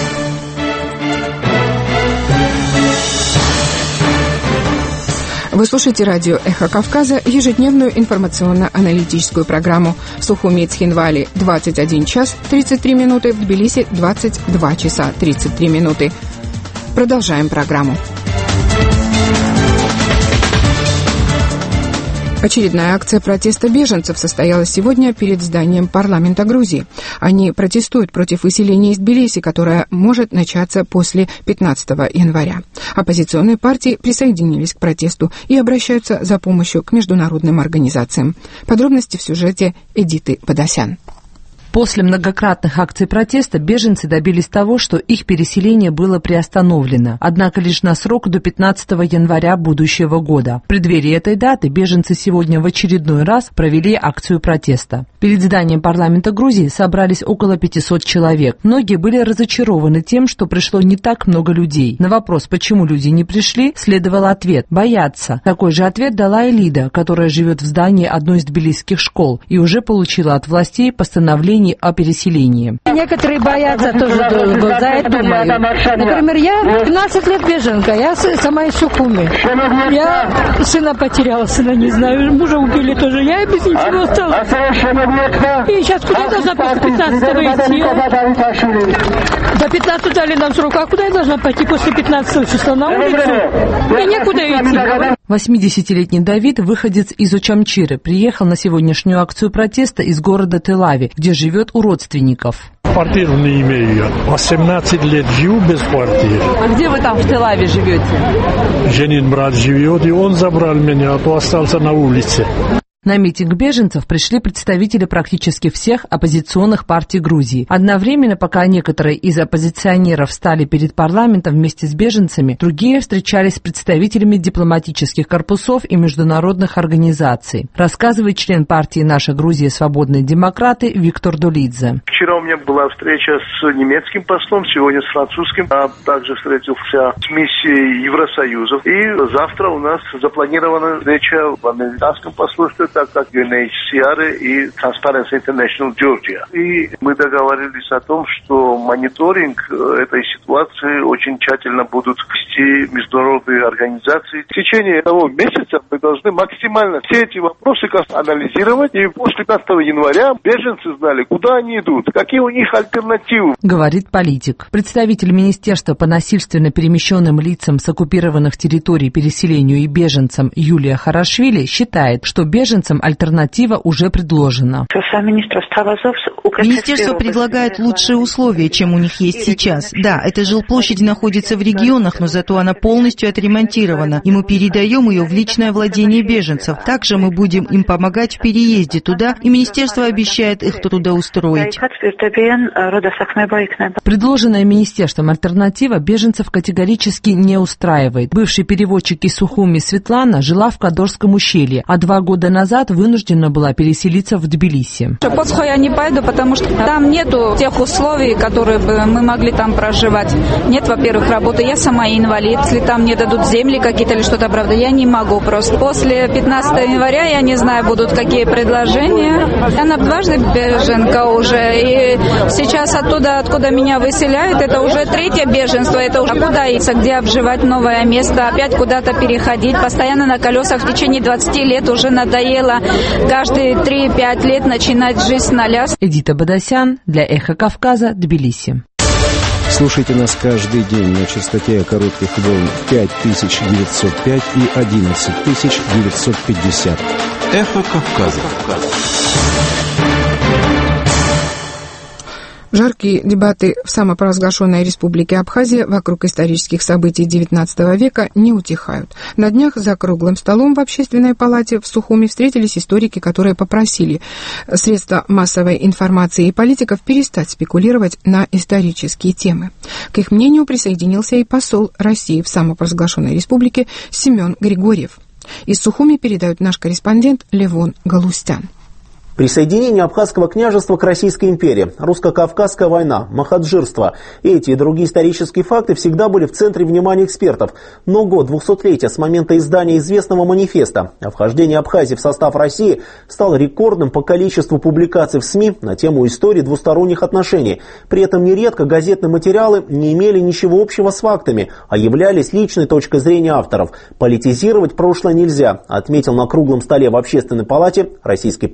Вы слушаете радио «Эхо Кавказа», ежедневную информационно-аналитическую программу. В Сухуми и Цхинвали двадцать один час тридцать три минуты, в Тбилиси двадцать два часа тридцать три минуты. Продолжаем программу. Очередная акция протеста беженцев состоялась сегодня перед зданием парламента Грузии. Они протестуют против выселения из Тбилиси, которое может начаться после пятнадцатого января. Оппозиционные партии присоединились к протесту и обращаются за помощью к международным организациям. Подробности в сюжете Эдиты Подосян. После многократных акций протеста беженцы добились того, что их переселение было приостановлено, однако лишь на срок до пятнадцатого января будущего года. В преддверии этой даты беженцы сегодня в очередной раз провели акцию протеста. Перед зданием парламента Грузии собрались около пятисот человек. Многие были разочарованы тем, что пришло не так много людей. На вопрос, почему люди не пришли, следовал ответ – боятся. Такой же ответ дала Элида, которая живет в здании одной из тбилисских школ и уже получила от властей постановление о переселении. Некоторые боятся тоже, за это думаю. Например, я пятнадцать лет беженка, я сама из Сухуми. Я сына потеряла, сына не знаю, мужа убили тоже, я без ничего осталась. И сейчас куда я должна после пятнадцатого идти? До пятнадцатого дали нам срок, а куда я должна пойти после пятнадцатого числа? На улицу? Мне некуда идти. восьмидесятилетний Давид, выходец из Очамчиры, приехал на сегодняшнюю акцию протеста из города Тель-Авив, где живет у родственников. Квартиру не имею я. восемнадцать лет живу без квартиры. А где вы там в Тель-Авиве живете? Женин брат живет, и он забрал меня, а то остался на улице. На митинг беженцев пришли представители практически всех оппозиционных партий Грузии. Одновременно, пока некоторые из оппозиционеров стали перед парламентом вместе с беженцами, другие встречались с представителями дипломатических корпусов и международных организаций. Рассказывает член партии «Наша Грузия. Свободные демократы» Виктор Дулидзе. Вчера у меня была встреча с немецким послом, сегодня с французским, а также встретился с миссией Евросоюза. И завтра у нас запланирована встреча в американском посольстве, так как ю эн эйч си ар и Transparency International Georgia. И мы договорились о том, что мониторинг этой ситуации очень тщательно будут вести международные организации. В течение того месяца мы должны максимально все эти вопросы анализировать. И после пятнадцатого января беженцы знали, куда они идут, какие у них альтернативы. Говорит политик. Представитель Министерства по насильственно перемещенным лицам с оккупированных территорий переселению и беженцам Юлия Харашвили считает, что беженцы альтернатива уже предложена. Министерство предлагает лучшие условия, чем у них есть сейчас. Да, эта жилплощадь находится в регионах, но зато она полностью отремонтирована, и мы передаем ее в личное владение беженцев. Также мы будем им помогать в переезде туда, и министерство обещает их туда устроить. Предложенная министерством альтернатива беженцев категорически не устраивает. Бывший переводчик из Сухуми Светлана жила в Кадорском ущелье, а два года назад вынуждена была переселиться в Тбилиси. Посхо я не пойду, потому что там нету тех условий, которые бы мы могли там проживать. Нет, во-первых, работы. Я сама инвалид. Если там мне дадут земли какие-то или что-то, правда, я не могу просто. После пятнадцатого января, я не знаю, будут какие предложения. Она дважды беженка уже. И сейчас оттуда, откуда меня выселяют, это уже третье беженство. Это уже куда идти, где обживать новое место, опять куда-то переходить. Постоянно на колесах в течение двадцати лет уже надоело каждые три-пять лет начинать жизнь с нуля. Эдита Подосян для «Эхо Кавказа», Тбилиси. Слушайте нас каждый день на частоте коротких волн пять тысяч девятьсот пять и одиннадцать тысяч девятьсот пятьдесят. «Эхо Кавказа». Жаркие дебаты в самопровозглашенной республике Абхазия вокруг исторических событий девятнадцатого века не утихают. На днях за круглым столом в Общественной палате в Сухуми встретились историки, которые попросили средства массовой информации и политиков перестать спекулировать на исторические темы. К их мнению присоединился и посол России в самопровозглашенной республике Семен Григорьев. Из Сухуми передает наш корреспондент Левон Галустян. Присоединение Абхазского княжества к Российской империи, русско-кавказская война, махаджирство. Эти и другие исторические факты всегда были в центре внимания экспертов. Но год двухсотлетия с момента издания известного манифеста о вхождении Абхазии в состав России стал рекордным по количеству публикаций в СМИ на тему истории двусторонних отношений. При этом нередко газетные материалы не имели ничего общего с фактами, а являлись личной точкой зрения авторов. Политизировать прошлое нельзя, отметил на круглом столе в Общественной палате российский посол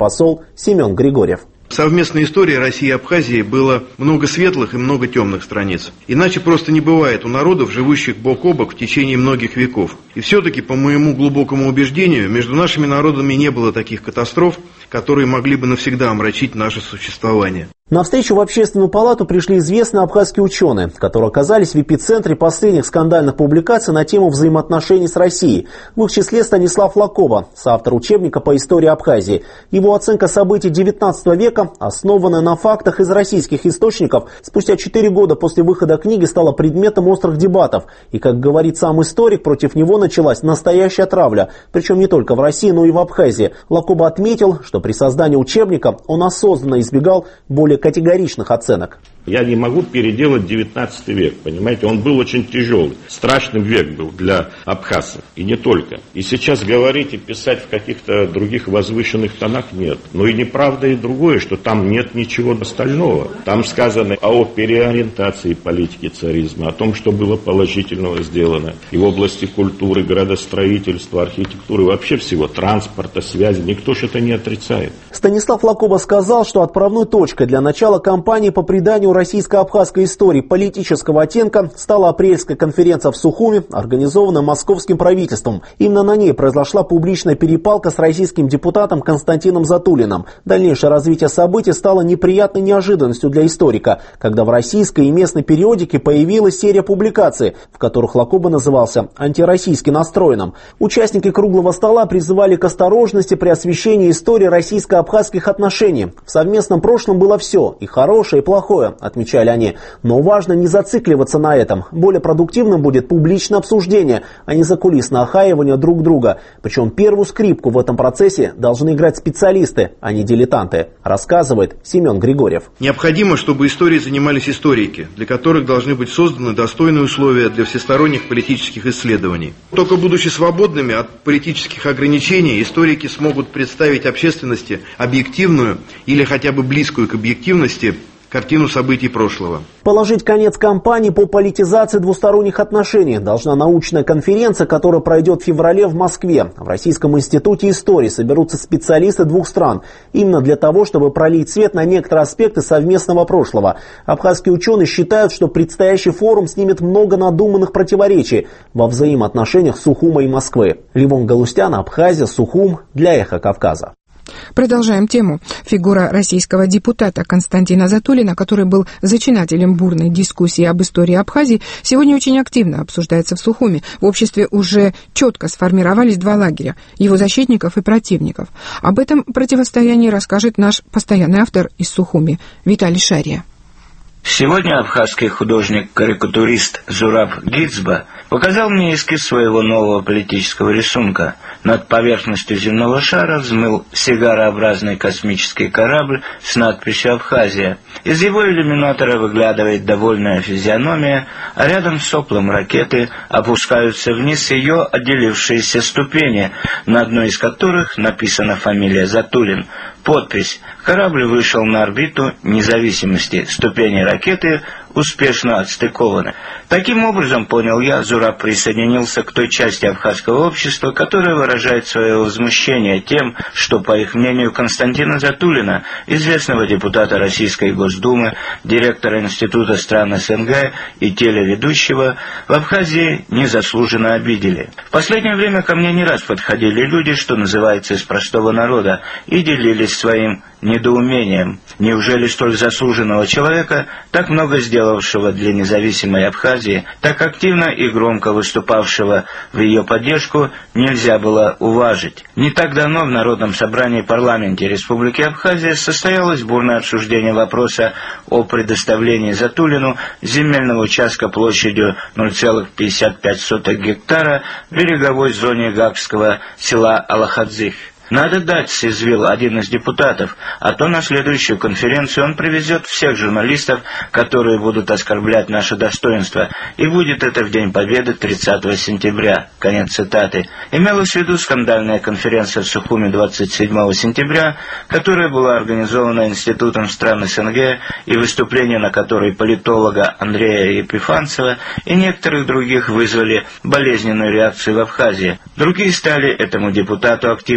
Семен Григорьев. В совместной истории России и Абхазии было много светлых и много темных страниц. Иначе просто не бывает у народов, живущих бок о бок в течение многих веков. И все-таки, по моему глубокому убеждению, между нашими народами не было таких катастроф, которые могли бы навсегда омрачить наше существование. На встречу в Общественную палату пришли известные абхазские ученые, которые оказались в эпицентре последних скандальных публикаций на тему взаимоотношений с Россией. В их числе Станислав Лакоба, соавтор учебника по истории Абхазии. Его оценка событий девятнадцатого века, основанная на фактах из российских источников, спустя четыре года после выхода книги стала предметом острых дебатов. И, как говорит сам историк, против него началась настоящая травля. Причем не только в России, но и в Абхазии. Лакоба отметил, что при создании учебника он осознанно избегал более категоричных оценок. Я не могу переделать девятнадцатый век, понимаете, он был очень тяжелый, страшный век был для абхазцев, и не только. И сейчас говорить и писать в каких-то других возвышенных тонах нет. Но и неправда и другое, что там нет ничего остального. Там сказано о переориентации политики царизма, о том, что было положительного сделано и в области культуры, градостроительства, архитектуры, вообще всего, транспорта, связи, никто же это не отрицает. Станислав Лакоба сказал, что отправной точкой для начала кампании по преданию российско-абхазской истории политического оттенка стала апрельская конференция в Сухуми, организованная московским правительством. Именно на ней произошла публичная перепалка с российским депутатом Константином Затулиным. Дальнейшее развитие событий стало неприятной неожиданностью для историка, когда в российской и местной периодике появилась серия публикаций, в которых Лакоба назывался антироссийски настроенным. Участники круглого стола призывали к осторожности при освещении истории российско-абхазских отношений. В совместном прошлом было все, и хорошее, и плохое, отмечали они. Но важно не зацикливаться на этом. Более продуктивным будет публичное обсуждение, а не закулисное охаивание друг друга. Причем первую скрипку в этом процессе должны играть специалисты, а не дилетанты, рассказывает Семен Григорьев. Необходимо, чтобы историей занимались историки, для которых должны быть созданы достойные условия для всесторонних политических исследований. Только будучи свободными от политических ограничений, историки смогут представить общественности объективную или хотя бы близкую к объективности картину событий прошлого. Положить конец кампании по политизации двусторонних отношений должна научная конференция, которая пройдет в феврале в Москве. В Российском институте истории соберутся специалисты двух стран. Именно для того, чтобы пролить свет на некоторые аспекты совместного прошлого. Абхазские ученые считают, что предстоящий форум снимет много надуманных противоречий во взаимоотношениях Сухума и Москвы. Левон Галустян, Абхазия, Сухум для Эхо Кавказа. Продолжаем тему. Фигура российского депутата Константина Затулина, который был зачинателем бурной дискуссии об истории Абхазии, сегодня очень активно обсуждается в Сухуми. В обществе уже четко сформировались два лагеря – его защитников и противников. Об этом противостоянии расскажет наш постоянный автор из Сухуми Виталий Шария. Сегодня абхазский художник-карикатурист Зураб Гицба показал мне эскиз своего нового политического рисунка. Над поверхностью земного шара взмыл сигарообразный космический корабль с надписью «Абхазия». Из его иллюминатора выглядывает довольная физиономия, а рядом с соплом ракеты опускаются вниз ее отделившиеся ступени, на одной из которых написана фамилия Затулин. Подпись: «Корабль вышел на орбиту независимости. Ступени ракеты успешно отстыкованы». Таким образом, понял я, Зураб присоединился к той части абхазского общества, которая выражает свое возмущение тем, что, по их мнению, Константина Затулина, известного депутата Российской Госдумы, директора Института стран СНГ и телеведущего, в Абхазии незаслуженно обидели. В последнее время ко мне не раз подходили люди, что называется, из простого народа, и делились своим недоумением. Неужели столь заслуженного человека, так много сделавшего для независимой Абхазии, так активно и громко выступавшего в ее поддержку, нельзя было уважить? Не так давно в Народном собрании парламенте Республики Абхазия состоялось бурное обсуждение вопроса о предоставлении Затулину земельного участка площадью ноль целых пятьдесят пять сотых гектара в береговой зоне гагского села Алахадзих. «Надо дать», — съязвил один из депутатов, «а то на следующую конференцию он привезет всех журналистов, которые будут оскорблять наше достоинство, и будет это в День Победы тридцатого сентября». Конец цитаты. Имелась в виду скандальная конференция в Сухуми двадцать седьмого сентября, которая была организована Институтом стран СНГ, и выступление на которой политолога Андрея Епифанцева и некоторых других вызвали болезненную реакцию в Абхазии. Другие стали этому депутату активно возражать,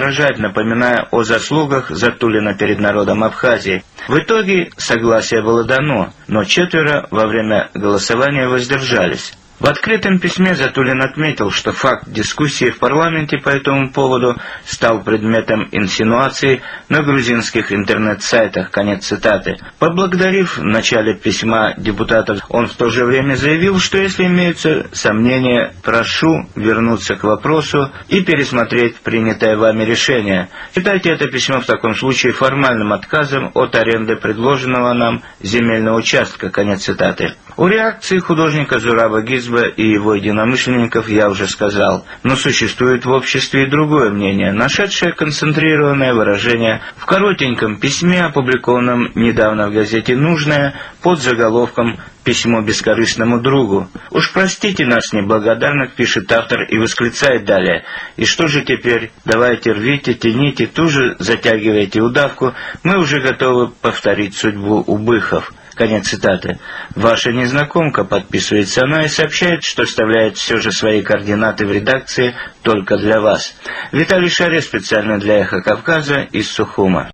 возражать, напоминая о заслугах Затулина перед народом Абхазии. В итоге согласие было дано, но четверо во время голосования воздержались. В открытом письме Затулин отметил, что факт дискуссии в парламенте по этому поводу стал предметом инсинуаций на грузинских интернет-сайтах. Конец цитаты. Поблагодарив в начале письма депутатов, он в то же время заявил, что если имеются сомнения, прошу вернуться к вопросу и пересмотреть принятое вами решение. Считайте это письмо в таком случае формальным отказом от аренды предложенного нам земельного участка. Конец цитаты. О реакции художника Зураба Гидзбе и его единомышленников я уже сказал, но существует в обществе и другое мнение, нашедшее концентрированное выражение в коротеньком письме, опубликованном недавно в газете «Нужное» под заголовком «Письмо бескорыстному другу». «Уж простите нас, неблагодарных», пишет автор и восклицает далее. «И что же теперь? Давайте рвите, тяните, туже затягивайте удавку, мы уже готовы повторить судьбу убыхов». Конец цитаты. Ваша незнакомка, подписывается она и сообщает, что оставляет все же свои координаты в редакции только для вас. Виталий Шаре специально для «Эхо Кавказа» из Сухума.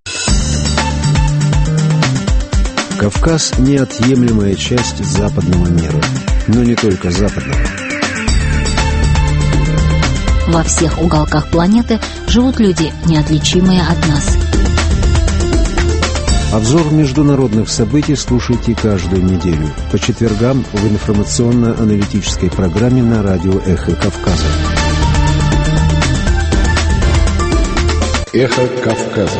Кавказ – неотъемлемая часть западного мира, но не только западного. Во всех уголках планеты живут люди, неотличимые от нас. Обзор международных событий слушайте каждую неделю по четвергам в информационно-аналитической программе на радио «Эхо Кавказа». «Эхо Кавказа».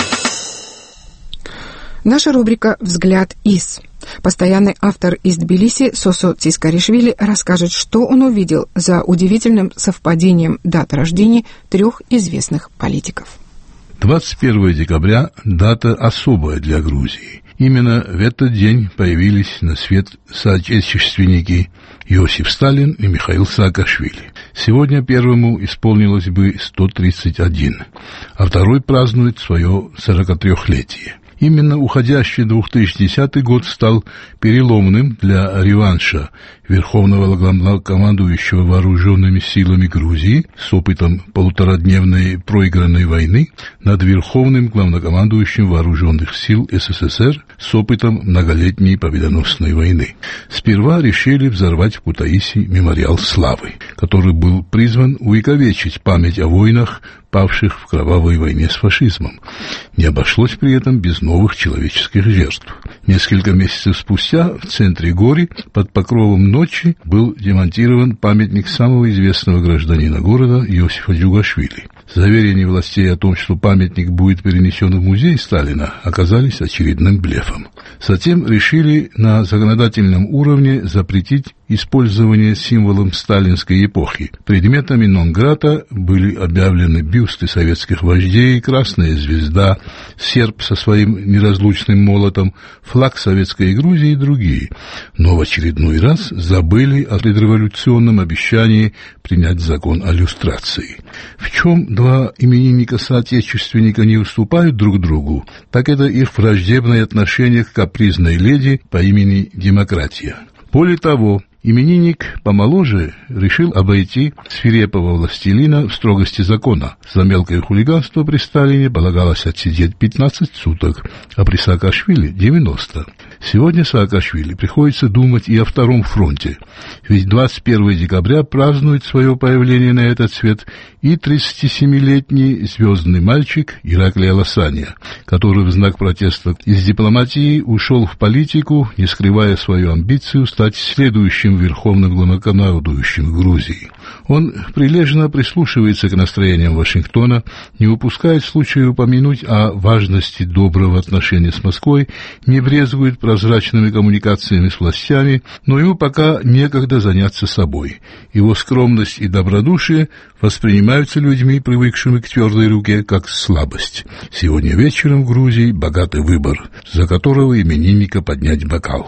Наша рубрика «Взгляд из». Постоянный автор из Тбилиси Сосо Цискаришвили расскажет, что он увидел за удивительным совпадением дат рождения трех известных политиков. двадцать первого декабря – дата особая для Грузии. Именно в этот день появились на свет соотечественники Иосиф Сталин и Михаил Саакашвили. Сегодня первому исполнилось бы сто тридцать один, а второй празднует свое сорокатрёхлетие. Именно уходящий две тысячи десятый год стал переломным для реванша верховного главнокомандующего вооруженными силами Грузии с опытом полуторадневной проигранной войны над верховным главнокомандующим вооруженных сил СССР с опытом многолетней победоносной войны. Сперва решили взорвать в Кутаиси мемориал славы, который был призван увековечить память о войнах, павших в кровавой войне с фашизмом. Не обошлось при этом без новых человеческих жертв. Несколько месяцев спустя в центре Гори под покровом ночи был демонтирован памятник самого известного гражданина города Иосифа Джугашвили. Заверения властей о том, что памятник будет перенесен в музей Сталина, оказались очередным блефом. Затем решили на законодательном уровне запретить использование символом сталинской эпохи. Предметами нон-грата были объявлены бюсты советских вождей, красная звезда, серп со своим неразлучным молотом, флаг Советской Грузии и другие. Но в очередной раз забыли о предреволюционном обещании принять закон о люстрации. В чем два именинника-соотечественника не уступают друг другу, так это их враждебное отношение к капризной леди по имени Демократия. Более того, именинник помоложе решил обойти свирепого властелина в строгости закона. За мелкое хулиганство при Сталине полагалось отсидеть пятнадцать суток, а при Саакашвили — девяносто. Сегодня Саакашвили приходится думать и о втором фронте, ведь двадцать первого декабря празднует свое появление на этот свет и тридцатисемилетний звездный мальчик Ираклий Аласания, который в знак протеста из дипломатии ушел в политику, не скрывая свою амбицию стать следующим верховным главнокомандующим Грузии. Он прилежно прислушивается к настроениям Вашингтона, не упускает случая упомянуть о важности доброго отношения с Москвой, не брезгует прозрачными коммуникациями с властями, но ему пока некогда заняться собой. Его скромность и добродушие воспринимаются людьми, привыкшими к твердой руке, как слабость. Сегодня вечером в Грузии богатый выбор, за которого именинника поднять бокал.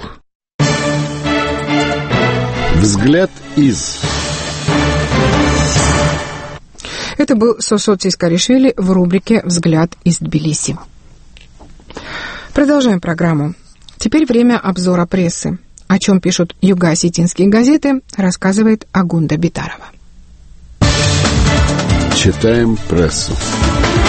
Взгляд из. Это был Сосо Цискаришвили в рубрике «Взгляд из Тбилиси». Продолжаем программу. Теперь время обзора прессы. О чем пишут юго-осетинские газеты, рассказывает Агунда Битарова. Читаем прессу.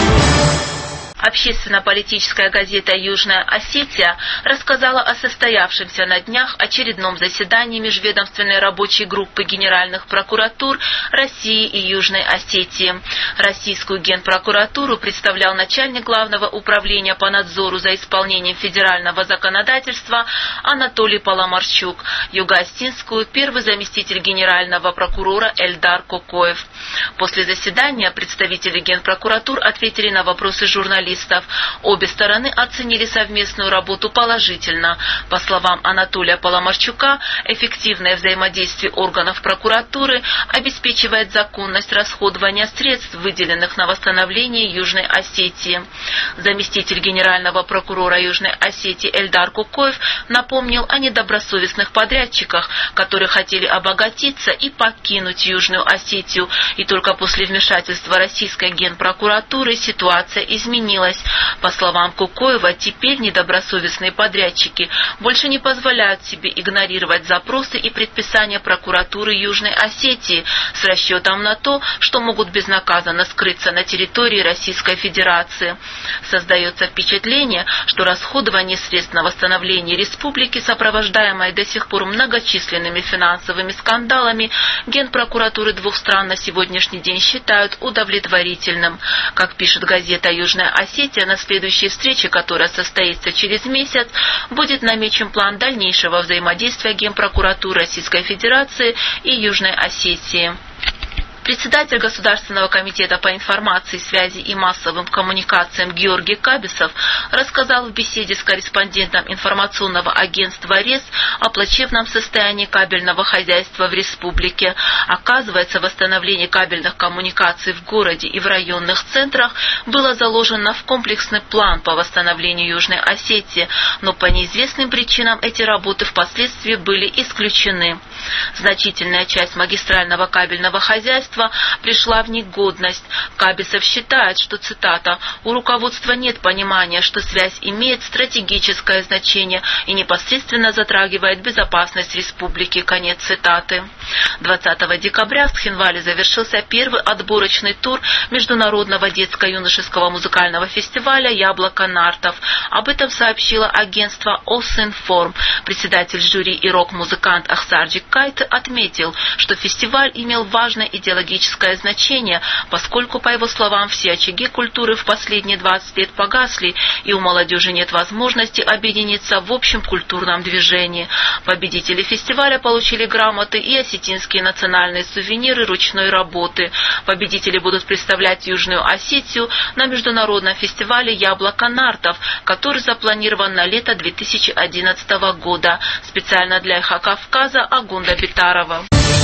Общественно-политическая газета «Южная Осетия» рассказала о состоявшемся на днях очередном заседании межведомственной рабочей группы генеральных прокуратур России и Южной Осетии. Российскую генпрокуратуру представлял начальник Главного управления по надзору за исполнением федерального законодательства Анатолий Паламарчук, юго-осетинскую первый заместитель генерального прокурора Эльдар Кокоев. После заседания представители генпрокуратур ответили на вопросы журналистов. Обе стороны оценили совместную работу положительно. По словам Анатолия Паламарчука, эффективное взаимодействие органов прокуратуры обеспечивает законность расходования средств, выделенных на восстановление Южной Осетии. Заместитель генерального прокурора Южной Осетии Эльдар Кокоев напомнил о недобросовестных подрядчиках, которые хотели обогатиться и покинуть Южную Осетию. И только после вмешательства российской генпрокуратуры ситуация изменилась. По словам Кокоева, теперь недобросовестные подрядчики больше не позволяют себе игнорировать запросы и предписания прокуратуры Южной Осетии с расчетом на то, что могут безнаказанно скрыться на территории Российской Федерации. Создается впечатление, что расходование средств на восстановление республики, сопровождаемое до сих пор многочисленными финансовыми скандалами, генпрокуратуры двух стран на сегодняшний день считают удовлетворительным. Как пишет газета «Южная Осетия», на следующей встрече, которая состоится через месяц, будет намечен план дальнейшего взаимодействия генпрокуратуры Российской Федерации и Южной Осетии. Председатель Государственного комитета по информации, связи и массовым коммуникациям Георгий Кабисов рассказал в беседе с корреспондентом информационного агентства РЕС о плачевном состоянии кабельного хозяйства в республике. Оказывается, восстановление кабельных коммуникаций в городе и в районных центрах было заложено в комплексный план по восстановлению Южной Осетии, но по неизвестным причинам эти работы впоследствии были исключены. Значительная часть магистрального кабельного хозяйства пришла в негодность. Кабисов считает, что, цитата, «у руководства нет понимания, что связь имеет стратегическое значение и непосредственно затрагивает безопасность республики», конец цитаты. двадцатого декабря в Цхинвале завершился первый отборочный тур международного детско-юношеского музыкального фестиваля «Яблоко нартов». Об этом сообщило агентство «Осинформ». Председатель жюри и рок-музыкант Ахсарджик Кайты отметил, что фестиваль имел важное идеологическое значение, поскольку, по его словам, все очаги культуры в последние двадцать лет погасли, и у молодежи нет возможности объединиться в общем культурном движении. Победители фестиваля получили грамоты и осетинские национальные сувениры ручной работы. Победители будут представлять Южную Осетию на международном фестивале «Яблоко нартов», который запланирован на лето две тысячи одиннадцатого года. Специально для «Эхо Кавказа» Агунда Битарова.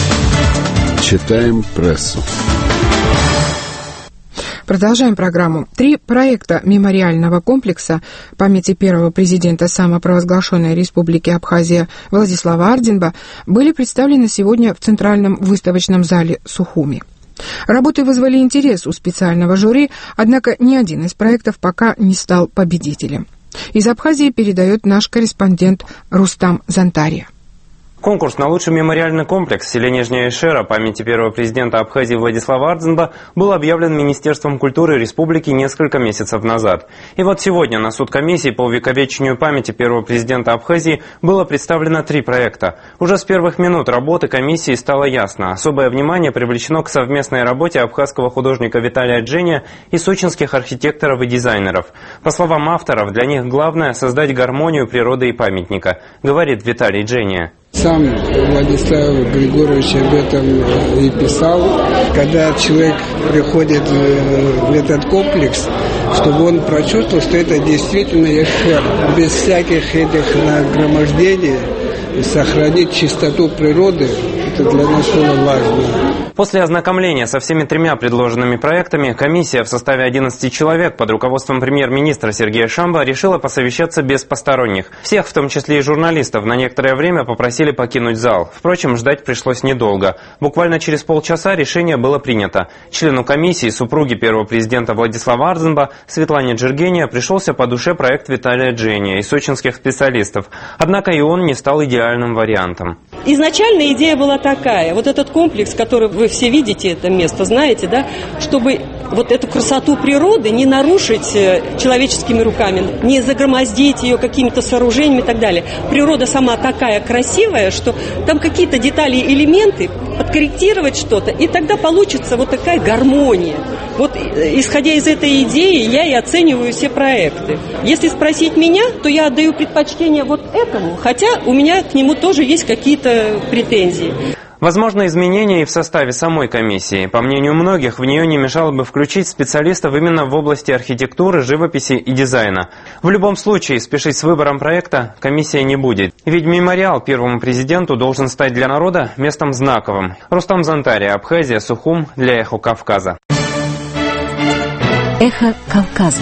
Читаем прессу. Продолжаем программу. Три проекта мемориального комплекса памяти первого президента самопровозглашенной Республики Абхазия Владислава Ардинба были представлены сегодня в Центральном выставочном зале Сухуми. Работы вызвали интерес у специального жюри, однако ни один из проектов пока не стал победителем. Из Абхазии передает наш корреспондент Рустам Зантария. Конкурс на лучший мемориальный комплекс в селе Нижняя Ишера памяти первого президента Абхазии Владислава Ардинба был объявлен Министерством культуры республики несколько месяцев назад. И вот сегодня на суд комиссии по увековечению памяти первого президента Абхазии было представлено три проекта. Уже с первых минут работы комиссии стало ясно. Особое внимание привлечено к совместной работе абхазского художника Виталия Джения и сочинских архитекторов и дизайнеров. По словам авторов, для них главное – создать гармонию природы и памятника, говорит Виталий Джения. Сам Владислав Григорьевич об этом и писал, когда человек приходит в этот комплекс, чтобы он прочувствовал, что это действительно Ишер, без всяких этих нагромождений, сохранить чистоту природы, это для нас было важно. После ознакомления со всеми тремя предложенными проектами, комиссия в составе одиннадцати человек под руководством премьер-министра Сергея Шамба решила посовещаться без посторонних. Всех, в том числе и журналистов, на некоторое время попросили покинуть зал. Впрочем, ждать пришлось недолго. Буквально через полчаса решение было принято. Члену комиссии, супруге первого президента Владислава Ардинба, Светлане Джергения, пришелся по душе проект Виталия Джения и сочинских специалистов. Однако и он не стал идеальным вариантом. изначально идея была такая, вот этот комплекс, который вы все видите, это место, знаете, да, чтобы вот эту красоту природы не нарушить человеческими руками, не загромоздить ее какими-то сооружениями и так далее. Природа сама такая красивая, что там какие-то детали, элементы, подкорректировать что-то, и тогда получится вот такая гармония. Вот исходя из этой идеи, я и оцениваю все проекты. Если спросить меня, то я отдаю предпочтение вот этому, хотя у меня к нему тоже есть какие-то претензии. Возможно, изменения и в составе самой комиссии. По мнению многих, в нее не мешало бы включить специалистов именно в области архитектуры, живописи и дизайна. В любом случае, спешить с выбором проекта комиссия не будет. Ведь мемориал первому президенту должен стать для народа местом знаковым. Рустам Зантария, Абхазия, Сухум для Эхо Кавказа. Эхо Кавказа.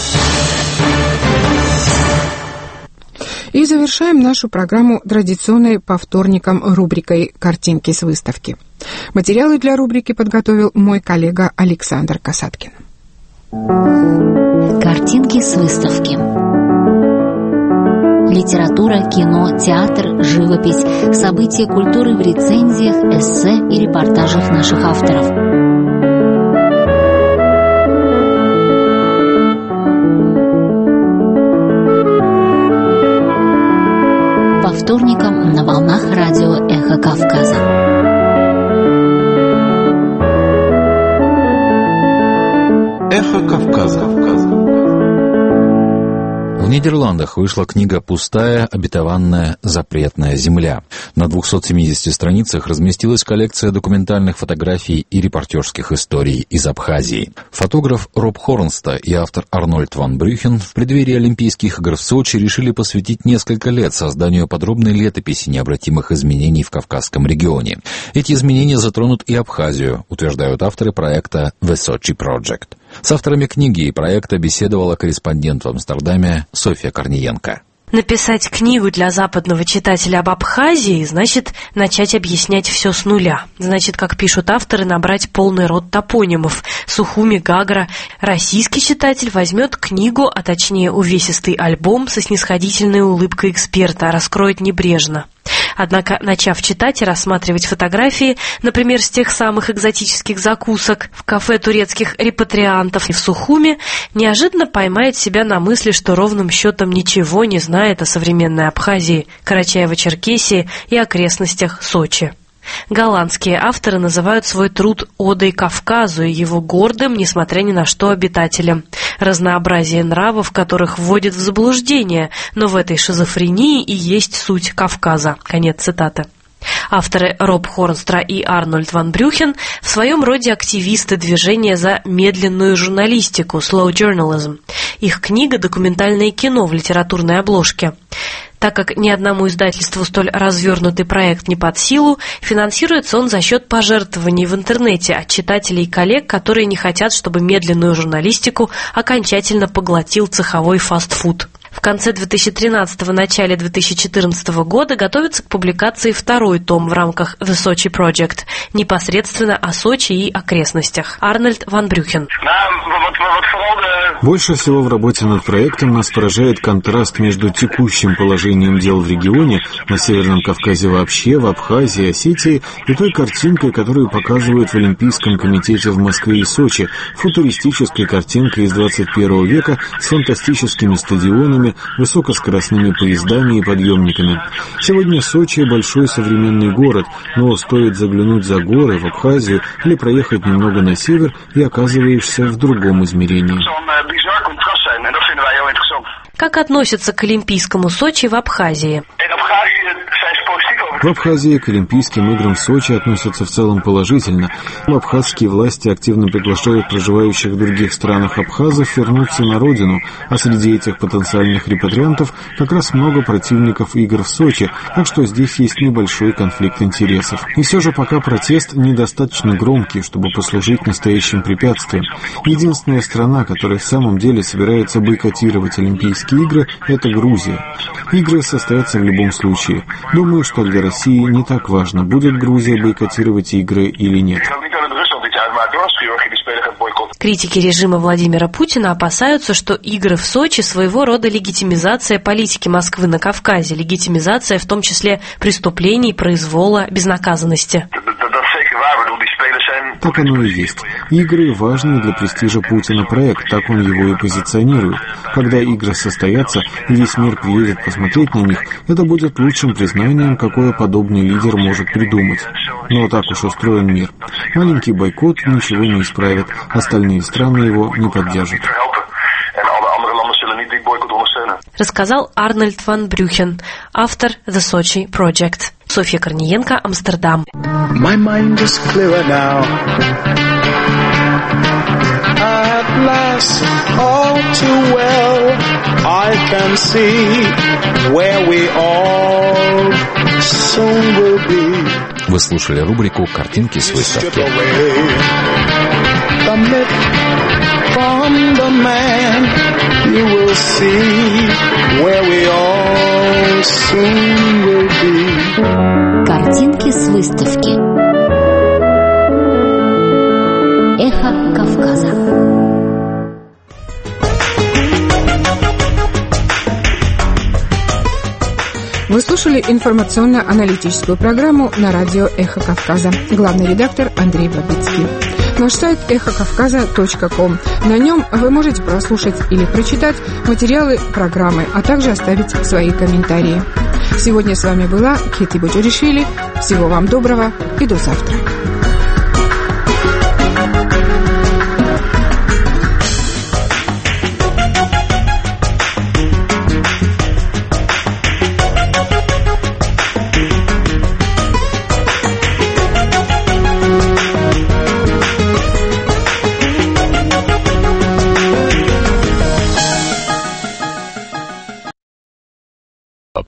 И завершаем нашу программу традиционной по вторникам рубрикой «Картинки с выставки». Материалы для рубрики подготовил мой коллега Александр Касаткин. Картинки с выставки. Литература, кино, театр, живопись, события культуры в рецензиях, эссе и репортажах наших авторов. По вторникам на волнах радио «Эхо Кавказа». Эхо Кавказа. В Нидерландах вышла книга «Пустая, обетованная, запретная земля». На двухсот семидесяти страницах разместилась коллекция документальных фотографий и репортерских историй из Абхазии. Фотограф Роб Хорнста и автор Арнольд ван Брюхен в преддверии Олимпийских игр в Сочи решили посвятить несколько лет созданию подробной летописи необратимых изменений в Кавказском регионе. Эти изменения затронут и Абхазию, утверждают авторы проекта «The Sochi Project». С авторами книги и проекта беседовала корреспондент в Амстердаме Софья Корниенко. Написать книгу для западного читателя об Абхазии значит начать объяснять все с нуля. Значит, как пишут авторы, набрать полный род топонимов – Сухуми, Гагра. Российский читатель возьмет книгу, а точнее увесистый альбом со снисходительной улыбкой эксперта, раскроет небрежно. Однако, начав читать и рассматривать фотографии, например, с тех самых экзотических закусок в кафе турецких репатриантов и в Сухуме, неожиданно поймает себя на мысли, что ровным счетом ничего не знает о современной Абхазии, Карачаево-Черкесии и окрестностях Сочи. Голландские авторы называют свой труд «Одой Кавказу» и его гордым, несмотря ни на что, обитателям. Разнообразие нравов, которых вводит в заблуждение, но в этой шизофрении и есть суть Кавказа. Конец цитаты. Авторы Роб Хорнстра и Арнольд ван Брюхен в своем роде активисты движения за медленную журналистику, slow journalism. Их книга – документальное кино в литературной обложке. Так как ни одному издательству столь развернутый проект не под силу, финансируется он за счет пожертвований в интернете от читателей и коллег, которые не хотят, чтобы медленную журналистику окончательно поглотил цеховой фастфуд. В конце две тысячи тринадцатого – начале две тысячи четырнадцатого года готовится к публикации второй том в рамках The Sochi Project, непосредственно о Сочи и окрестностях. Арнольд ван Брюхен. Больше всего в работе над проектом нас поражает контраст между текущим положением дел в регионе, на Северном Кавказе вообще, в Абхазии, Осетии, и той картинкой, которую показывают в Олимпийском комитете в Москве и Сочи, футуристической картинкой из двадцать первого века с фантастическими стадионами, высокоскоростными поездами и подъемниками. Сегодня Сочи – большой современный город, но стоит заглянуть за горы в Абхазию или проехать немного на север, и оказываешься в другом измерении. Как относятся к Олимпийскому Сочи в Абхазии? В Абхазии к Олимпийским играм в Сочи относятся в целом положительно. Абхазские власти активно приглашают проживающих в других странах абхазов вернуться на родину, а среди этих потенциальных репатриантов как раз много противников игр в Сочи, так что здесь есть небольшой конфликт интересов. И все же пока протест недостаточно громкий, чтобы послужить настоящим препятствием. Единственная страна, которая в самом деле собирается бойкотировать Олимпийские игры, это Грузия. Игры состоятся в любом случае. Думаю, что для России не так важно, будет Грузия бойкотировать игры или нет. К Критики режима Владимира Путина опасаются, что игры в Сочи своего рода легитимизация политики Москвы на Кавказе, легитимизация в том числе преступлений, произвола, безнаказанности. Так оно и есть. Игры – важный для престижа Путина проект, так он его и позиционирует. Когда игры состоятся и весь мир приедет посмотреть на них, это будет лучшим признанием, какое подобный лидер может придумать. Но так уж устроен мир. Маленький бойкот ничего не исправит, остальные страны его не поддержат. Рассказал Арнольд ван Брюхен, автор The Sochi Project. Софья Корниенко, Амстердам. My mind is clearer now. At last, all too well, I can see where we all soon will be. Вы слушали рубрику «Картинки с выставки». From the man, you will see where we all soon will be. Картинки с выставки. Эхо Кавказа. Вы слушали информационно-аналитическую программу на радио «Эхо Кавказа». Главный редактор Андрей Бабицкий. Наш сайт эхо кавказа точка ком. На нем вы можете прослушать или прочитать материалы программы, а также оставить свои комментарии. Сегодня с вами была Кити Боджоришвили. Всего вам доброго и до завтра.